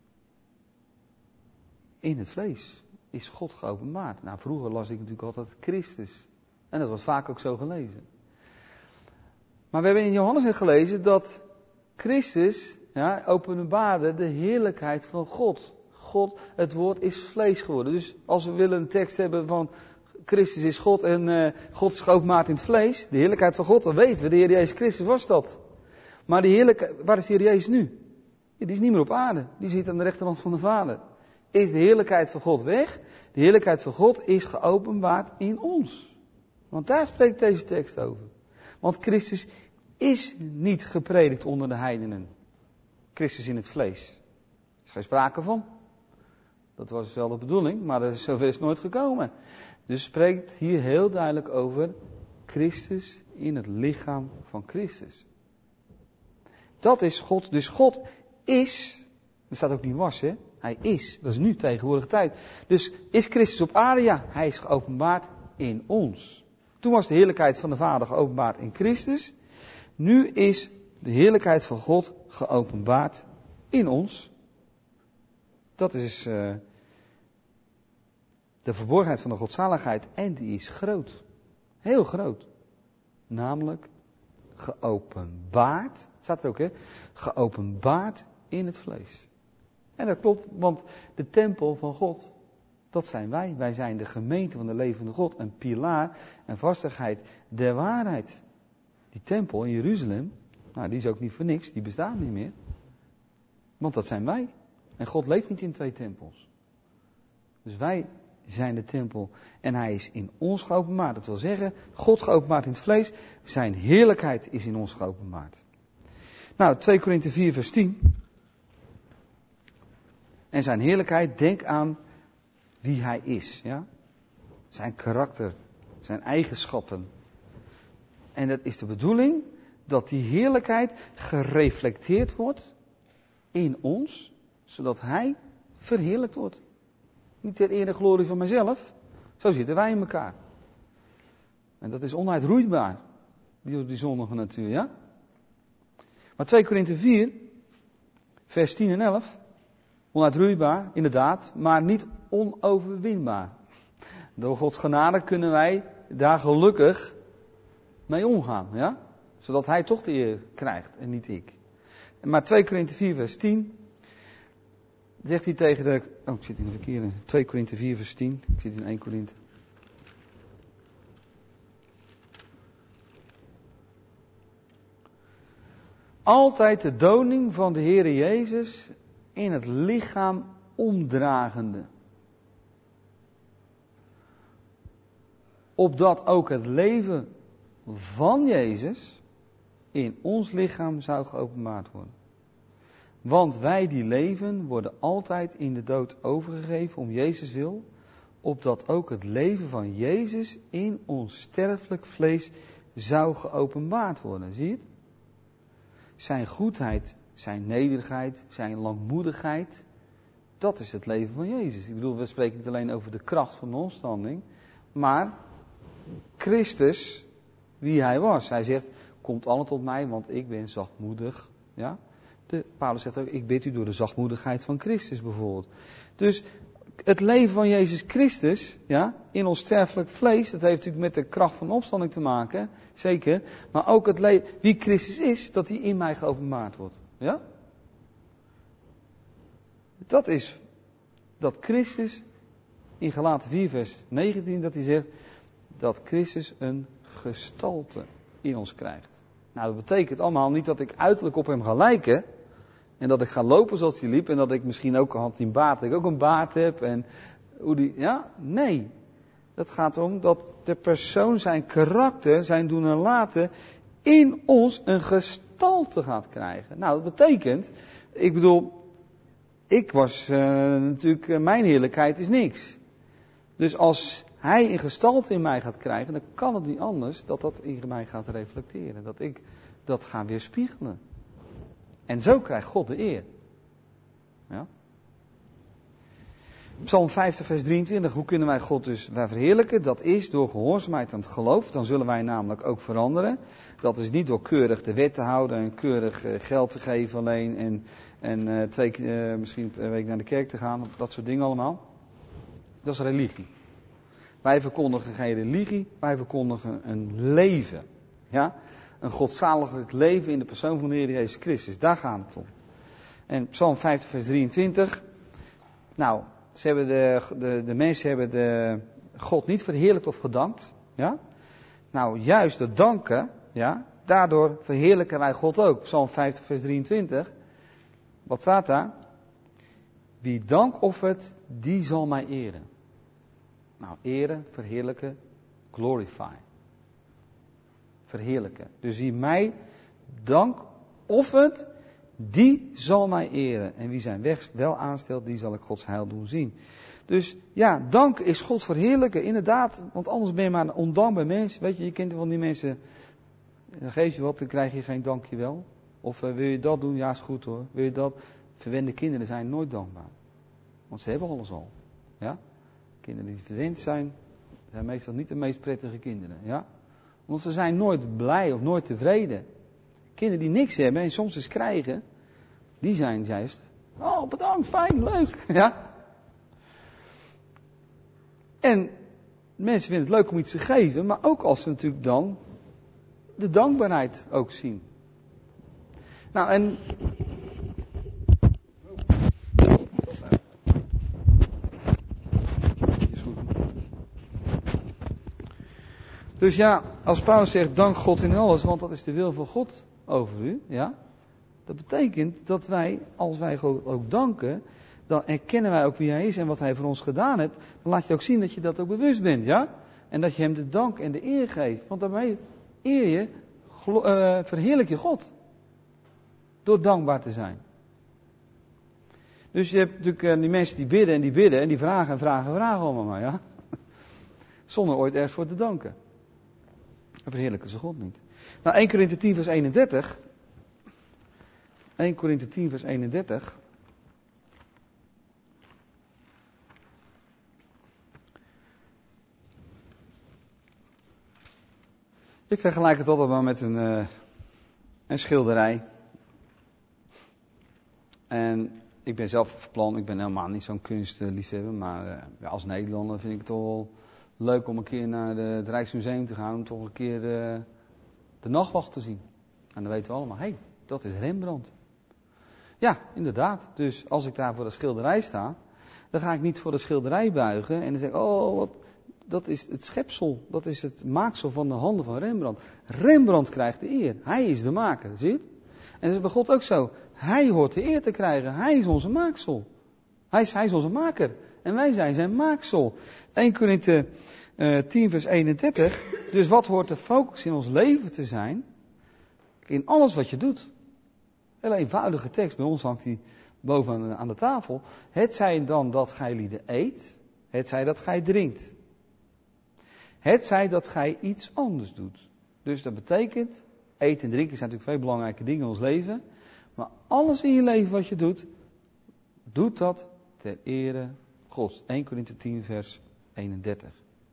[SPEAKER 1] in het vlees is God geopenbaard. Nou, vroeger las ik natuurlijk altijd Christus. En dat was vaak ook zo gelezen. Maar we hebben in Johannes net gelezen dat Christus openbaarde de heerlijkheid van God. God, het woord is vlees geworden. Dus als we willen een tekst hebben van Christus is God en God is geopenbaard in het vlees, de heerlijkheid van God, dan weten we, de Heer Jezus Christus was dat. Maar de heerlijkheid, waar is de Heer Jezus nu? Die is niet meer op aarde. Die zit aan de rechterhand van de Vader. Is de heerlijkheid van God weg? De heerlijkheid van God is geopenbaard in ons. Want daar spreekt deze tekst over. Want Christus is niet gepredikt onder de heidenen. Christus in het vlees. Er is geen sprake van. Dat was wel de bedoeling, maar zover is het nooit gekomen. Dus spreekt hier heel duidelijk over Christus in het lichaam van Christus. Dat is God. Dus God is, er staat ook niet was, hè. Hij is, dat is nu tegenwoordige tijd. Dus is Christus op aarde? Ja, hij is geopenbaard in ons. Toen was de heerlijkheid van de Vader geopenbaard in Christus. Nu is de heerlijkheid van God geopenbaard in ons. Dat is de verborgenheid van de godzaligheid. En die is groot. Heel groot. Namelijk geopenbaard. Staat er ook, hè? Geopenbaard in het vlees. En dat klopt, want de tempel van God, dat zijn wij. Wij zijn de gemeente van de levende God. Een pilaar en vastigheid der waarheid. Die tempel in Jeruzalem, nou die is ook niet voor niks, die bestaat niet meer. Want dat zijn wij. En God leeft niet in 2 tempels. Dus wij zijn de tempel en hij is in ons geopenbaard. Dat wil zeggen, God geopenbaard in het vlees, zijn heerlijkheid is in ons geopenbaard. Nou, 2 Korinthe 4 vers 10. En zijn heerlijkheid, denk aan wie hij is. Ja? Zijn karakter, zijn eigenschappen. En dat is de bedoeling dat die heerlijkheid gereflecteerd wordt in ons, zodat hij verheerlijkt wordt. Niet ter eer en glorie van mijzelf. Zo zitten wij in elkaar. En dat is onuitroeibaar, die zondige natuur, ja? Maar 2 Korinthe 4, vers 10 en 11, onuitroeibaar, inderdaad, maar niet onoverwinbaar. Door Gods genade kunnen wij daar gelukkig mee omgaan, ja? Zodat hij toch de eer krijgt en niet ik. Maar 2 Korinthe 4, vers 10, zegt hij tegen de... Oh, ik zit in de verkeerde. 2 Korinthe 4 vers 10. Ik zit in 1 Korinthe. Altijd de doning van de Heere Jezus in het lichaam omdragende. Opdat ook het leven van Jezus in ons lichaam zou geopenbaard worden. Want wij die leven worden altijd in de dood overgegeven om Jezus wil, opdat ook het leven van Jezus in ons sterfelijk vlees zou geopenbaard worden. Zie je het? Zijn goedheid, zijn nederigheid, zijn langmoedigheid, dat is het leven van Jezus. Ik bedoel, we spreken niet alleen over de kracht van de opstanding, maar Christus, wie hij was. Hij zegt, komt allen tot mij, want ik ben zachtmoedig, ja. Paulus zegt ook, ik bid u door de zachtmoedigheid van Christus bijvoorbeeld. Dus het leven van Jezus Christus, ja, in ons sterfelijk vlees, dat heeft natuurlijk met de kracht van opstanding te maken, zeker. Maar ook het leven, wie Christus is, dat hij in mij geopenbaard wordt. Ja? Dat is, dat Christus, in Galaten 4 vers 19, dat hij zegt, dat Christus een gestalte in ons krijgt. Nou, dat betekent allemaal niet dat ik uiterlijk op hem ga lijken. En dat ik ga lopen zoals hij liep. En dat ik misschien ook had die baard, dat ik ook een baard heb. En hoe die, ja, nee. Dat gaat om dat de persoon, zijn karakter, zijn doen en laten in ons een gestalte gaat krijgen. Nou, dat betekent, ik bedoel, ik was natuurlijk, mijn heerlijkheid is niks. Dus als hij een gestalte in mij gaat krijgen, dan kan het niet anders dat dat in mij gaat reflecteren. Dat ik dat ga weerspiegelen. En zo krijgt God de eer. Ja? Psalm 50 vers 23, hoe kunnen wij God dus verheerlijken? Dat is door gehoorzaamheid aan het geloof. Dan zullen wij namelijk ook veranderen. Dat is niet door keurig de wet te houden en keurig geld te geven alleen. En 2 keer misschien per week naar de kerk te gaan. Dat soort dingen allemaal. Dat is religie. Wij verkondigen geen religie, wij verkondigen een leven. Ja? Een godzaliglijk leven in de persoon van de Heer Jezus Christus. Daar gaat het om. En Psalm 50 vers 23. Nou, de mensen hebben God niet verheerlijkt of gedankt. Ja? Nou, juist door danken, ja, daardoor verheerlijken wij God ook. Psalm 50 vers 23. Wat staat daar? Wie dank offert, die zal mij eren. Nou, eren, verheerlijken, glorify. Verheerlijken. Dus wie mij dank offert, die zal mij eren. En wie zijn weg wel aanstelt, die zal ik Gods heil doen zien. Dus ja, dank is God verheerlijken, inderdaad. Want anders ben je maar een ondankbaar mens. Weet je, je kent van die mensen, dan geef je wat, dan krijg je geen dankjewel. Of wil je dat doen? Ja, is goed hoor. Wil je dat? Verwende kinderen zijn nooit dankbaar. Want ze hebben alles al. Ja? Kinderen die verwend zijn meestal niet de meest prettige kinderen. Ja? Want ze zijn nooit blij of nooit tevreden. Kinderen die niks hebben en soms eens krijgen, die zijn juist, oh bedankt, fijn, leuk. Ja? En mensen vinden het leuk om iets te geven, maar ook als ze natuurlijk dan de dankbaarheid ook zien. Nou en... Dus ja, als Paulus zegt, dank God in alles, want dat is de wil van God over u, ja. Dat betekent dat wij, als wij God ook danken, dan erkennen wij ook wie hij is en wat hij voor ons gedaan heeft. Dan laat je ook zien dat je dat ook bewust bent, ja? En dat je hem de dank en de eer geeft. Want daarmee eer je, verheerlijk je God. Door dankbaar te zijn. Dus je hebt natuurlijk die mensen die bidden en die vragen allemaal maar, ja? Zonder ooit ergens voor te danken. Dan verheerlijken ze God niet. Nou, 1 Korinthe 10 vers 31. 1 Korinthe 10 vers 31. Ik vergelijk het altijd maar met een schilderij. En ik ben zelf van plan, ik ben helemaal niet zo'n kunstliefhebber, maar als Nederlander vind ik het toch wel leuk om een keer naar het Rijksmuseum te gaan, om toch een keer de nachtwacht te zien. En dan weten we allemaal, hé, dat is Rembrandt. Ja, inderdaad. Dus als ik daar voor de schilderij sta, dan ga ik niet voor de schilderij buigen en dan zeg ik, dat is het schepsel, dat is het maaksel van de handen van Rembrandt. Rembrandt krijgt de eer, hij is de maker, zie je het? En dat is bij God ook zo. Hij hoort de eer te krijgen, hij is onze maaksel. Hij is onze maker en wij zijn zijn maaksel. 1 Korinthe 10 vers 31. Dus wat hoort de focus in ons leven te zijn? In alles wat je doet. Hele eenvoudige tekst, bij ons hangt die boven aan de tafel. Het zij dan dat gij lieden eet, het zij dat gij drinkt. Het zij dat gij iets anders doet. Dus dat betekent, eten en drinken zijn natuurlijk veel belangrijke dingen in ons leven. Maar alles in je leven wat je doet, doet dat ter ere Gods. 1 Korinthe 10 vers 31.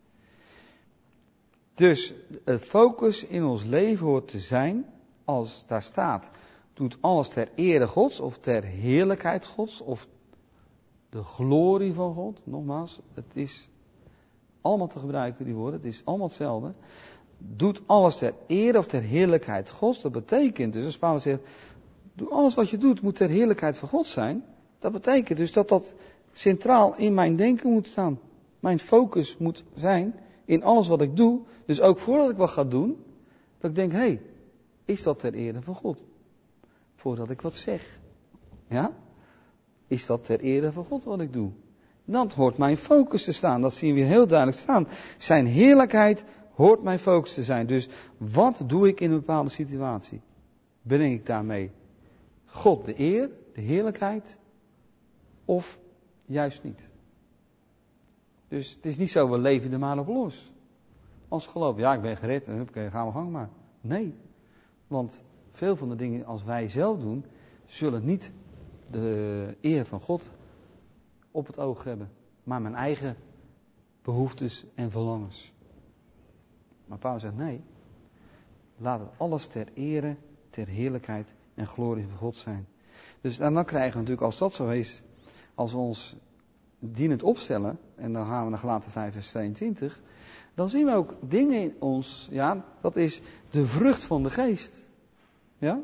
[SPEAKER 1] Dus de focus in ons leven hoort te zijn, als daar staat, doet alles ter ere Gods of ter heerlijkheid Gods of de glorie van God. Nogmaals, het is allemaal te gebruiken die woorden, het is allemaal hetzelfde. Doet alles ter ere of ter heerlijkheid Gods. Dat betekent dus, als Paulus zegt, doe alles wat je doet moet ter heerlijkheid van God zijn. Dat betekent dus dat dat centraal in mijn denken moet staan. Mijn focus moet zijn in alles wat ik doe. Dus ook voordat ik wat ga doen, dat ik denk, hé, is dat ter ere van God? Voordat ik wat zeg. Ja? Is dat ter ere van God wat ik doe? Dan hoort mijn focus te staan. Dat zien we heel duidelijk staan. Zijn heerlijkheid hoort mijn focus te zijn. Dus wat doe ik in een bepaalde situatie? Breng ik daarmee God de eer, de heerlijkheid? Of juist niet? Dus het is niet zo, we leven er maar op los. Als geloof, ja, ik ben gered en huppakee, gaan we gang maar. Nee, want veel van de dingen als wij zelf doen, zullen niet de eer van God op het oog hebben. Maar mijn eigen behoeftes en verlangens. Maar Paulus zegt nee, laat het alles ter ere, ter heerlijkheid en glorie van God zijn. Dus en dan krijgen we natuurlijk, als dat zo is, als we ons dienend opstellen, en dan gaan we naar Galaten 5 vers 22, dan zien we ook dingen in ons, ja, dat is de vrucht van de geest. Ja?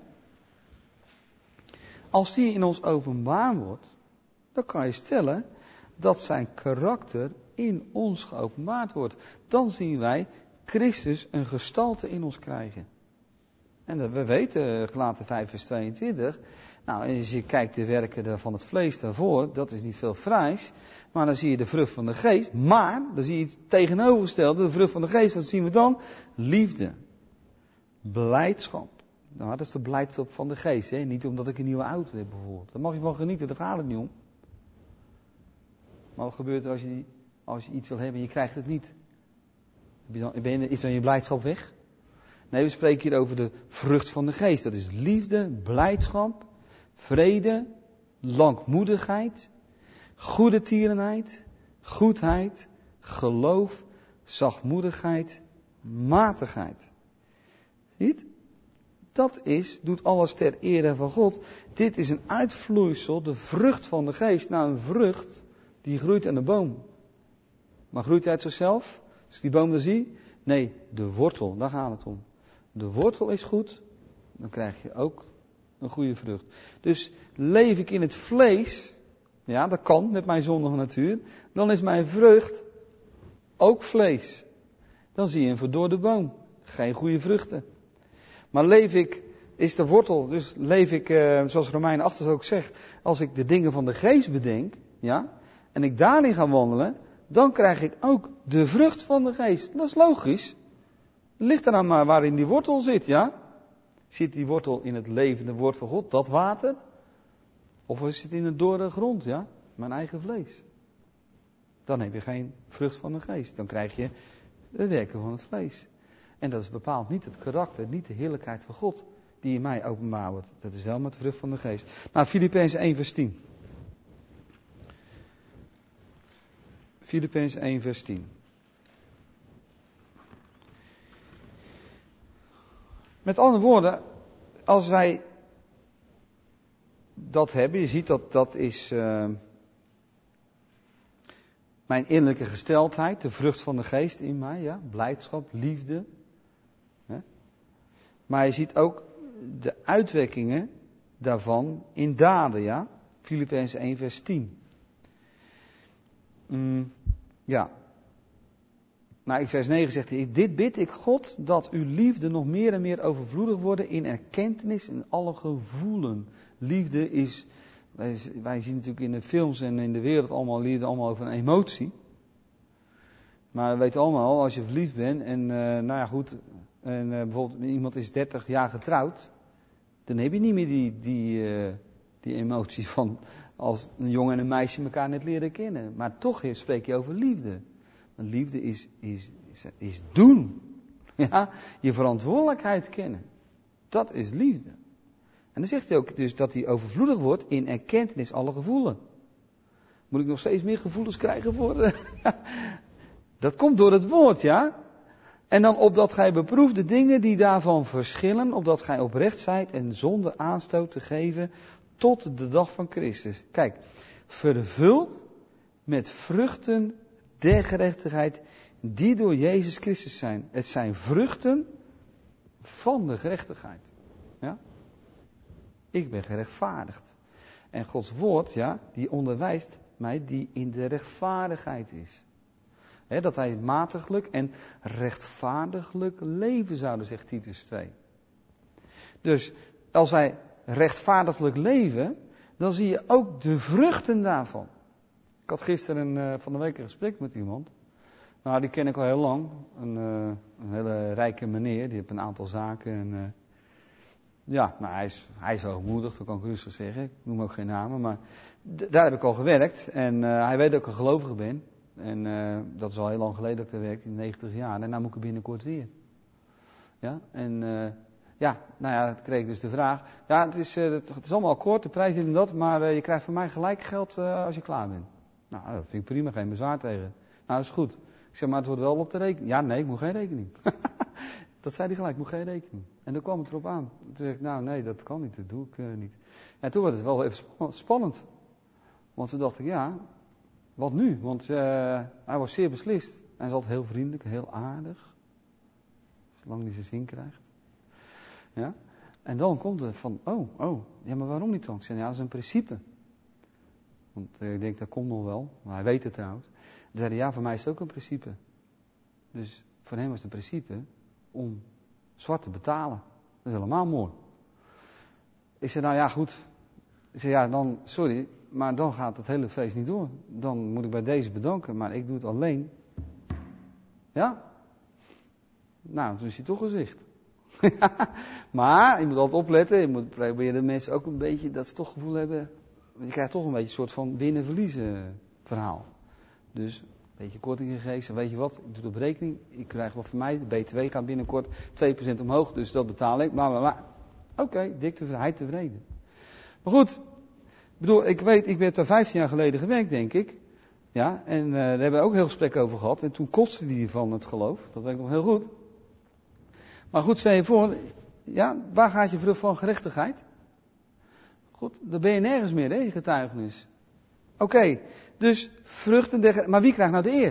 [SPEAKER 1] Als die in ons openbaar wordt, dan kan je stellen dat zijn karakter in ons geopenbaard wordt. Dan zien wij Christus een gestalte in ons krijgen. En we weten, Galaten 5 vers 22, nou, als je kijkt de werken van het vlees daarvoor, dat is niet veel fraais, maar dan zie je de vrucht van de geest, maar dan zie je iets tegenovergestelde, de vrucht van de geest, wat zien we dan? Liefde, blijdschap. Nou, dat is de blijdschap van de geest, hè? Niet omdat ik een nieuwe auto heb bijvoorbeeld. Daar mag je van genieten, daar gaat het niet om. Maar wat gebeurt er als je iets wil hebben en je krijgt het niet? Is dan je blijdschap weg? Nee, we spreken hier over de vrucht van de geest. Dat is liefde, blijdschap, vrede, langmoedigheid, goede tierenheid, goedheid, geloof, zachtmoedigheid, matigheid. Zie je het? Dat doet alles ter ere van God. Dit is een uitvloeisel, de vrucht van de geest. Nou, een vrucht, die groeit aan de boom. Maar groeit hij uit zichzelf? Als ik die boom dan zie? Nee, de wortel, daar gaat het om. De wortel is goed, dan krijg je ook een goede vrucht. Dus leef ik in het vlees, ja, dat kan met mijn zondige natuur, dan is mijn vrucht ook vlees. Dan zie je een verdorde boom, geen goede vruchten. Maar leef ik is de wortel. Dus leef ik, zoals Romeinen 8 ook zegt, als ik de dingen van de geest bedenk, ja, en ik daarin ga wandelen, dan krijg ik ook de vrucht van de geest. Dat is logisch. Het ligt eraan maar waarin die wortel zit, ja. Zit die wortel in het levende woord van God, dat water? Of is het in een dorre grond, ja? Mijn eigen vlees. Dan heb je geen vrucht van de geest. Dan krijg je de werken van het vlees. En dat is bepaald niet het karakter, niet de heerlijkheid van God die in mij openbaar wordt. Dat is wel met de vrucht van de geest. Nou, Filippenzen 1 vers 10. Filippenzen 1 vers 10. Met andere woorden, als wij dat hebben, je ziet dat is mijn innerlijke gesteldheid, de vrucht van de geest in mij, ja, blijdschap, liefde. Hè? Maar je ziet ook de uitwerkingen daarvan in daden, ja. Filippenzen 1 vers 10. Ja. Maar in vers 9 zegt hij, dit bid ik God, dat uw liefde nog meer en meer overvloedig worden in erkentenis en alle gevoelen. Liefde is, wij zien natuurlijk in de films en in de wereld allemaal liefde allemaal over een emotie. Maar we weten allemaal, als je verliefd bent en nou ja goed, en bijvoorbeeld iemand is 30 jaar getrouwd, dan heb je niet meer die emotie van als een jongen en een meisje elkaar net leren kennen. Maar toch spreek je over liefde. Want liefde is doen. Ja, je verantwoordelijkheid kennen. Dat is liefde. En dan zegt hij ook dus dat hij overvloedig wordt in erkentenis alle gevoelen. Moet ik nog steeds meer gevoelens krijgen voor? Dat komt door het woord, ja. En dan opdat gij beproeft de dingen die daarvan verschillen, opdat gij oprecht zijt en zonder aanstoot te geven tot de dag van Christus. Kijk, vervuld met vruchten der gerechtigheid die door Jezus Christus zijn. Het zijn vruchten van de gerechtigheid. Ja? Ik ben gerechtvaardigd. En Gods woord, ja, die onderwijst mij die in de rechtvaardigheid is. He, dat wij matiglijk en rechtvaardiglijk leven zouden, zegt Titus 2. Dus als wij rechtvaardiglijk leven, dan zie je ook de vruchten daarvan. Ik had gisteren van de week een gesprek met iemand. Nou, die ken ik al heel lang. Een hele rijke meneer, die heeft een aantal zaken. En, ja, nou, hij is hoogmoedig, dat kan ik rustig zeggen. Ik noem ook geen namen, maar daar heb ik al gewerkt. En hij weet dat ik een gelovige ben. En dat is al heel lang geleden dat ik daar werk, in 90 jaar. En nou moet ik er binnenkort weer. Ja, en ja, nou ja, dan kreeg ik dus de vraag. Ja, het is allemaal akkoord, de prijs dit en dat, maar je krijgt van mij gelijk geld als je klaar bent. Nou, dat vind ik prima, geen bezwaar tegen. Nou, dat is goed. Ik zeg, maar het wordt wel op de rekening. Ja, nee, ik moet geen rekening. Dat zei hij gelijk, ik moet geen rekening. En dan kwam het erop aan. Toen zei ik, nou nee, dat kan niet, dat doe ik niet. En toen werd het wel even spannend. Want toen dacht ik, ja, wat nu? Want hij was zeer beslist. Hij is altijd heel vriendelijk, heel aardig. Zolang hij zijn zin krijgt. Ja? En dan komt er van, ja, maar waarom niet dan? Ik zei, ja, dat is een principe. Want ik denk, dat komt nog wel. Maar hij weet het trouwens. Toen zei hij, ja, voor mij is het ook een principe. Dus voor hem was het een principe om zwart te betalen. Dat is helemaal mooi. Ik zei, nou ja, goed. Ik zei, ja, dan, sorry, maar dan gaat het hele feest niet door. Dan moet ik bij deze bedanken, maar ik doe het alleen. Ja? Nou, toen is hij toch gezicht. Maar, je moet altijd opletten, je moet proberen de mensen ook een beetje dat ze toch gevoel hebben. Je krijgt toch een beetje een soort van winnen-verliezen verhaal. Dus een beetje korting gegeven. Weet je wat, ik doe het op rekening. Ik krijg wat van mij, de BTW gaat binnenkort 2% omhoog, dus dat betaal ik. Maar. Oké, dik tevreden. Maar goed, ik bedoel, ik heb daar 15 jaar geleden gewerkt, denk ik. Ja, en daar hebben we ook heel gesprek over gehad. En toen kotste hij van het geloof. Dat weet ik nog heel goed. Maar goed, stel je voor, ja, waar gaat je vrucht van gerechtigheid? Goed, dan ben je nergens meer, hè, je getuigenis. Oké, dus vruchten, maar wie krijgt nou de eer?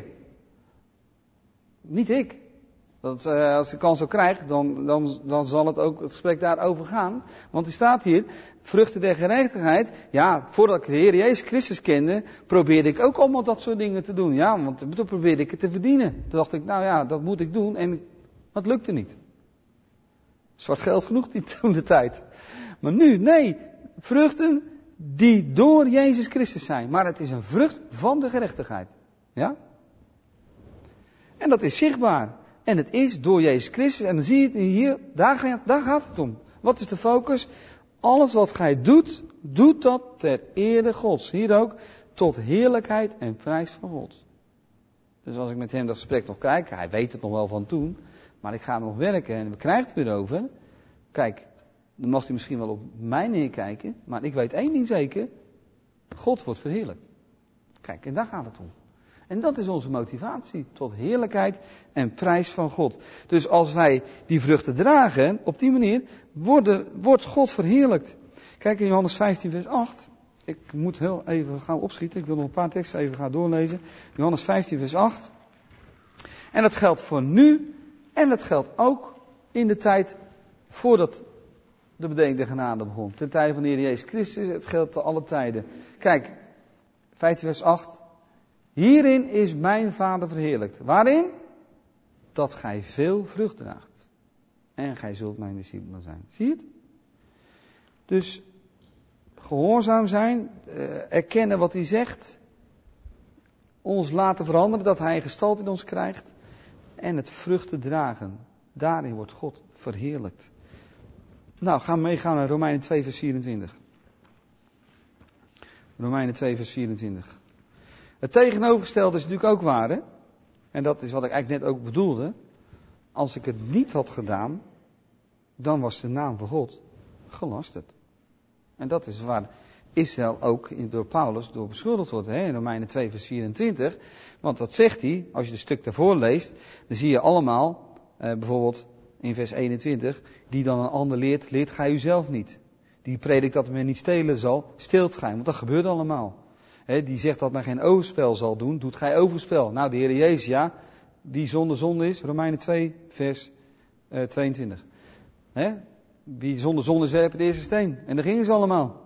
[SPEAKER 1] Niet ik. Als ik de kans zo krijg, dan zal het ook het gesprek daarover gaan. Want er staat hier, vruchten der gerechtigheid. Ja, voordat ik de Heer Jezus Christus kende, probeerde ik ook allemaal dat soort dingen te doen. Ja, want toen probeerde ik het te verdienen. Toen dacht ik, nou ja, dat moet ik doen en het lukte niet. Zwart geld genoeg toen de tijd. Maar nu, nee, vruchten die door Jezus Christus zijn. Maar het is een vrucht van de gerechtigheid. Ja? En dat is zichtbaar. En het is door Jezus Christus. En dan zie je het hier, daar gaat het om. Wat is de focus? Alles wat gij doet, doet dat ter ere Gods. Hier ook, tot heerlijkheid en prijs van God. Dus als ik met hem dat gesprek nog kijk, hij weet het nog wel van toen, maar ik ga nog werken en we krijgen het weer over. Kijk, dan mag u misschien wel op mij neerkijken, maar ik weet één ding zeker, God wordt verheerlijkt. Kijk, en daar gaat het om. En dat is onze motivatie, tot heerlijkheid en prijs van God. Dus als wij die vruchten dragen, op die manier, wordt God verheerlijkt. Kijk in Johannes 15 vers 8. Ik moet heel even gauw opschieten. Ik wil nog een paar teksten even gaan doorlezen. Johannes 15 vers 8. En dat geldt voor nu. En dat geldt ook in de tijd voordat de bedeling der genade begon. Ten tijde van de Heer Jezus Christus. Het geldt te alle tijden. Kijk, 15 vers 8. Hierin is mijn Vader verheerlijkt. Waarin? Dat gij veel vrucht draagt. En gij zult mijn discipelen zijn. Zie je het? Dus gehoorzaam zijn, erkennen wat hij zegt, ons laten veranderen, dat hij een gestalte in ons krijgt en het vruchten dragen. Daarin wordt God verheerlijkt. Nou, gaan we meegaan naar Romeinen 2 vers 24. Romeinen 2 vers 24. Het tegenovergestelde is natuurlijk ook waar, hè? En dat is wat ik eigenlijk net ook bedoelde. Als ik het niet had gedaan, dan was de naam van God gelasterd. En dat is waar Israël ook door Paulus door beschuldigd wordt. Hè? In Romeinen 2 vers 24. Want dat zegt hij, als je het stuk daarvoor leest, dan zie je allemaal, bijvoorbeeld in vers 21, die dan een ander leert, leert gij u zelf niet. Die predikt dat men niet stelen zal, steelt gij. Want dat gebeurt allemaal. Hè? Die zegt dat men geen overspel zal doen, doet gij overspel. Nou, de Heer Jezus, ja, wie zonder zonde is, Romeinen 2 vers 22. Hè? Wie zonder zonde is, werpen de eerste steen. En daar gingen ze allemaal.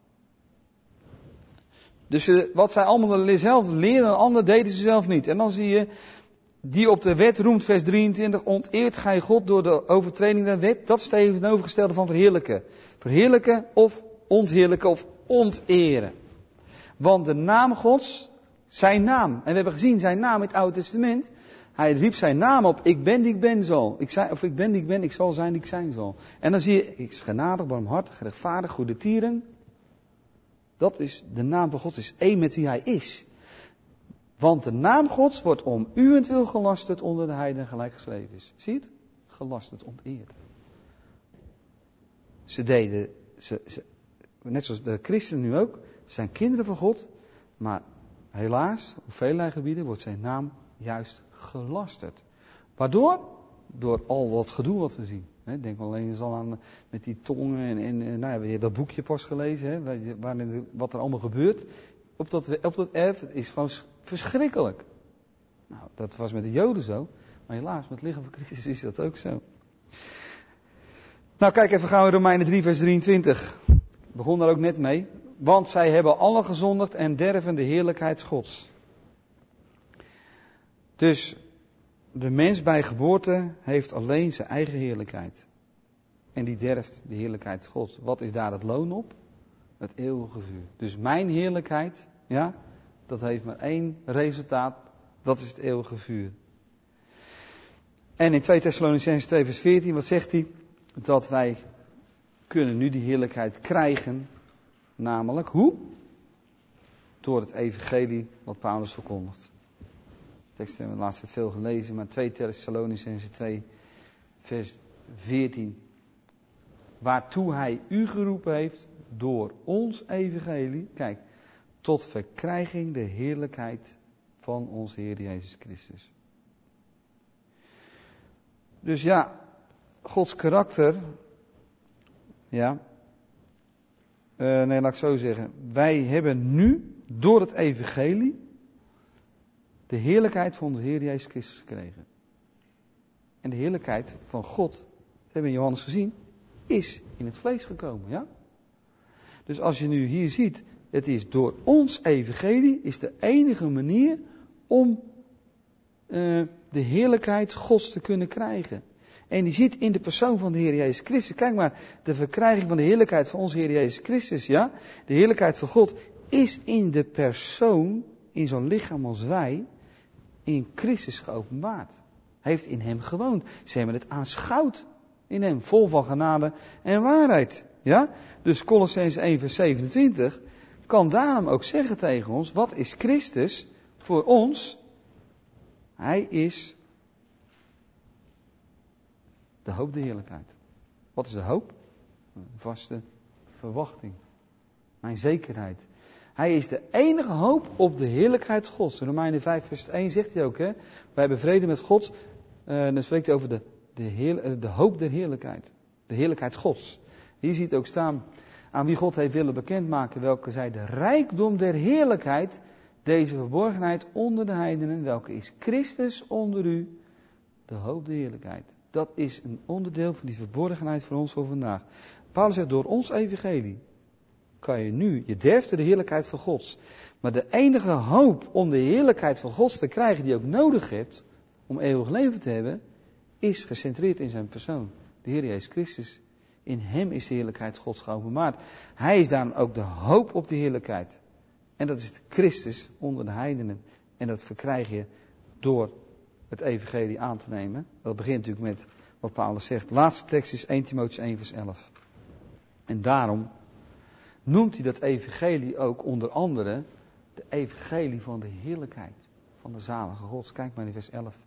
[SPEAKER 1] Dus wat zij allemaal zelf leerden, een ander deden ze zelf niet. En dan zie je, die op de wet roemt, vers 23, onteert gij God door de overtreding der wet. Dat is het tegenovergestelde van verheerlijken. Verheerlijken of ontheerlijken of onteren. Want de naam Gods, zijn naam, en we hebben gezien zijn naam in het Oude Testament. Hij riep zijn naam op, ik ben die ik ben zal. Ik ben die ik ben, ik zal zijn die ik zijn zal. En dan zie je, ik is genadig, barmhartig, rechtvaardig, goede tieren. Dat is, de naam van God is één met wie hij is. Want de naam Gods wordt om uwentwil gelasterd onder de heidenen gelijk geschreven is. Zie je het? Gelasterd, onteerd. Ze deden, net zoals de christenen nu ook, zijn kinderen van God. Maar helaas, op vele gebieden wordt zijn naam juist gelasterd. Waardoor? Door al dat gedoe wat we zien. Denk alleen eens al aan met die tongen en nou, we hebben dat boekje pas gelezen, wat er allemaal gebeurt op dat erf. Het is gewoon verschrikkelijk. Nou, dat was met de Joden zo, maar helaas met het lichaam van Christus is dat ook zo. Nou, kijk even gauw in Romeinen 3 vers 23. Ik begon daar ook net mee. Want zij hebben alle gezondigd en derven de heerlijkheid Gods. Dus de mens bij geboorte heeft alleen zijn eigen heerlijkheid. En die derft de heerlijkheid Gods. Wat is daar het loon op? Het eeuwige vuur. Dus mijn heerlijkheid, ja, dat heeft maar één resultaat. Dat is het eeuwige vuur. En in 2 Thessalonicenzen 2 vers 14, wat zegt hij? Dat wij kunnen nu die heerlijkheid krijgen. Namelijk, hoe? Door het evangelie wat Paulus verkondigt. De tekst hebben we laatst veel gelezen, maar 2 Thessalonicenzen 2 vers 14. Waartoe hij u geroepen heeft door ons evangelie, kijk, tot verkrijging de heerlijkheid van onze Heer Jezus Christus. Dus ja, Gods karakter, ja, laat ik zo zeggen. Wij hebben nu door het evangelie de heerlijkheid van onze Heer Jezus Christus gekregen. En de heerlijkheid van God, dat hebben we in Johannes gezien, is in het vlees gekomen, ja? Dus als je nu hier ziet, het is door ons evangelie, is de enige manier om de heerlijkheid Gods te kunnen krijgen. En die zit in de persoon van de Heer Jezus Christus. Kijk maar, de verkrijging van de heerlijkheid van onze Heer Jezus Christus, ja. De heerlijkheid van God is in de persoon, in zo'n lichaam als wij, in Christus geopenbaard. Heeft in hem gewoond. Ze hebben het aanschouwd in hem, vol van genade en waarheid. Ja? Dus Kolossenzen 1 vers 27 kan daarom ook zeggen tegen ons, wat is Christus voor ons? Hij is de hoop der heerlijkheid. Wat is de hoop? Een vaste verwachting. Mijn zekerheid. Hij is de enige hoop op de heerlijkheid Gods. In Romeinen 5 vers 1 zegt hij ook, hè? Wij hebben vrede met God. Dan spreekt hij over de hoop der heerlijkheid. De heerlijkheid Gods. Hier ziet ook staan, aan wie God heeft willen bekendmaken, welke zij de rijkdom der heerlijkheid, deze verborgenheid onder de heidenen, welke is Christus onder u, de hoop der heerlijkheid. Dat is een onderdeel van die verborgenheid voor ons voor vandaag. Paulus zegt, door ons evangelie kan je nu, je derfde de heerlijkheid van Gods. Maar de enige hoop om de heerlijkheid van Gods te krijgen die je ook nodig hebt om eeuwig leven te hebben, is gecentreerd in zijn persoon. De Heer Jezus Christus. In hem is de heerlijkheid Gods geopenbaard. Hij is daarom ook de hoop op de heerlijkheid. En dat is de Christus onder de heidenen. En dat verkrijg je door het evangelie aan te nemen. Dat begint natuurlijk met wat Paulus zegt. De laatste tekst is 1 Timotheüs 1 vers 11. En daarom noemt hij dat evangelie ook onder andere de evangelie van de heerlijkheid. Van de zalige God. Kijk maar in vers 11.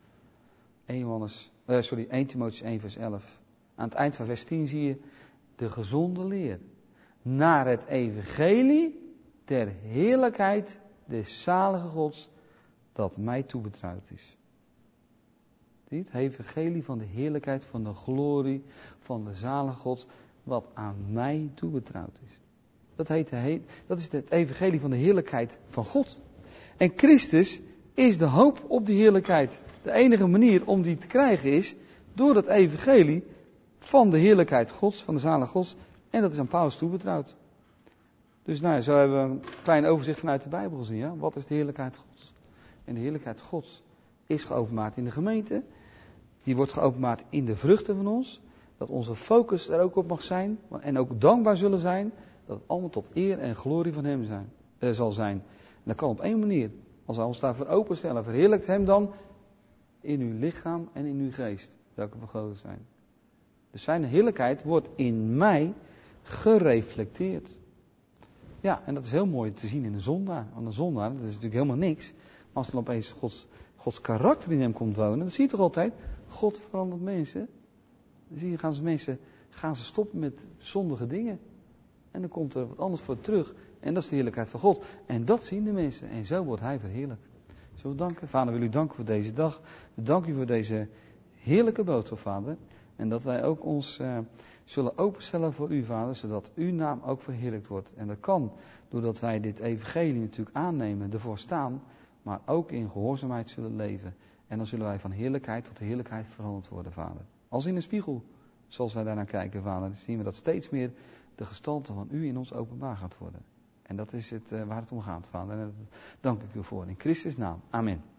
[SPEAKER 1] 1 Timotheüs 1 vers 11. Aan het eind van vers 10 zie je de gezonde leer. Naar het evangelie der heerlijkheid des zalige Gods dat mij toebetrouwd is. Zie je het? Evangelie van de heerlijkheid, van de glorie, van de zalige Gods wat aan mij toebetrouwd is. Dat is het evangelie van de heerlijkheid van God. En Christus is de hoop op die heerlijkheid. De enige manier om die te krijgen is door dat evangelie van de heerlijkheid Gods, van de zalige Gods. En dat is aan Paulus toebetrouwd. Dus zo hebben we een klein overzicht vanuit de Bijbel gezien. Ja? Wat is de heerlijkheid Gods? En de heerlijkheid Gods is geopenbaard in de gemeente. Die wordt geopenbaard in de vruchten van ons. Dat onze focus er ook op mag zijn. En ook dankbaar zullen zijn. Dat het allemaal tot eer en glorie van hem zal zijn. En dat kan op één manier. Als wij ons daarvoor openstellen, verheerlijkt hem dan in uw lichaam en in uw geest. Welke vergoden zijn. Dus zijn heerlijkheid wordt in mij gereflecteerd. Ja, en dat is heel mooi te zien in een zondaar. Want een zondaar, dat is natuurlijk helemaal niks. Maar als dan opeens Gods karakter in hem komt wonen, dan zie je toch altijd, God verandert mensen. Dan zie je, gaan ze stoppen met zondige dingen. En dan komt er wat anders voor terug. En dat is de heerlijkheid van God. En dat zien de mensen. En zo wordt hij verheerlijkt. Zullen we danken? Vader, wil u danken voor deze dag. We danken u voor deze heerlijke boodschap, Vader. En dat wij ook ons zullen openstellen voor u, Vader, zodat uw naam ook verheerlijkt wordt. En dat kan doordat wij dit evangelie natuurlijk aannemen, ervoor staan, maar ook in gehoorzaamheid zullen leven. En dan zullen wij van heerlijkheid tot heerlijkheid veranderd worden, Vader. Als in een spiegel, zoals wij daarnaar kijken, Vader, zien we dat steeds meer de gestalte van u in ons openbaar gaat worden. En dat is het waar het om gaat, Vader. En daar dank ik u voor. In Christus' naam. Amen.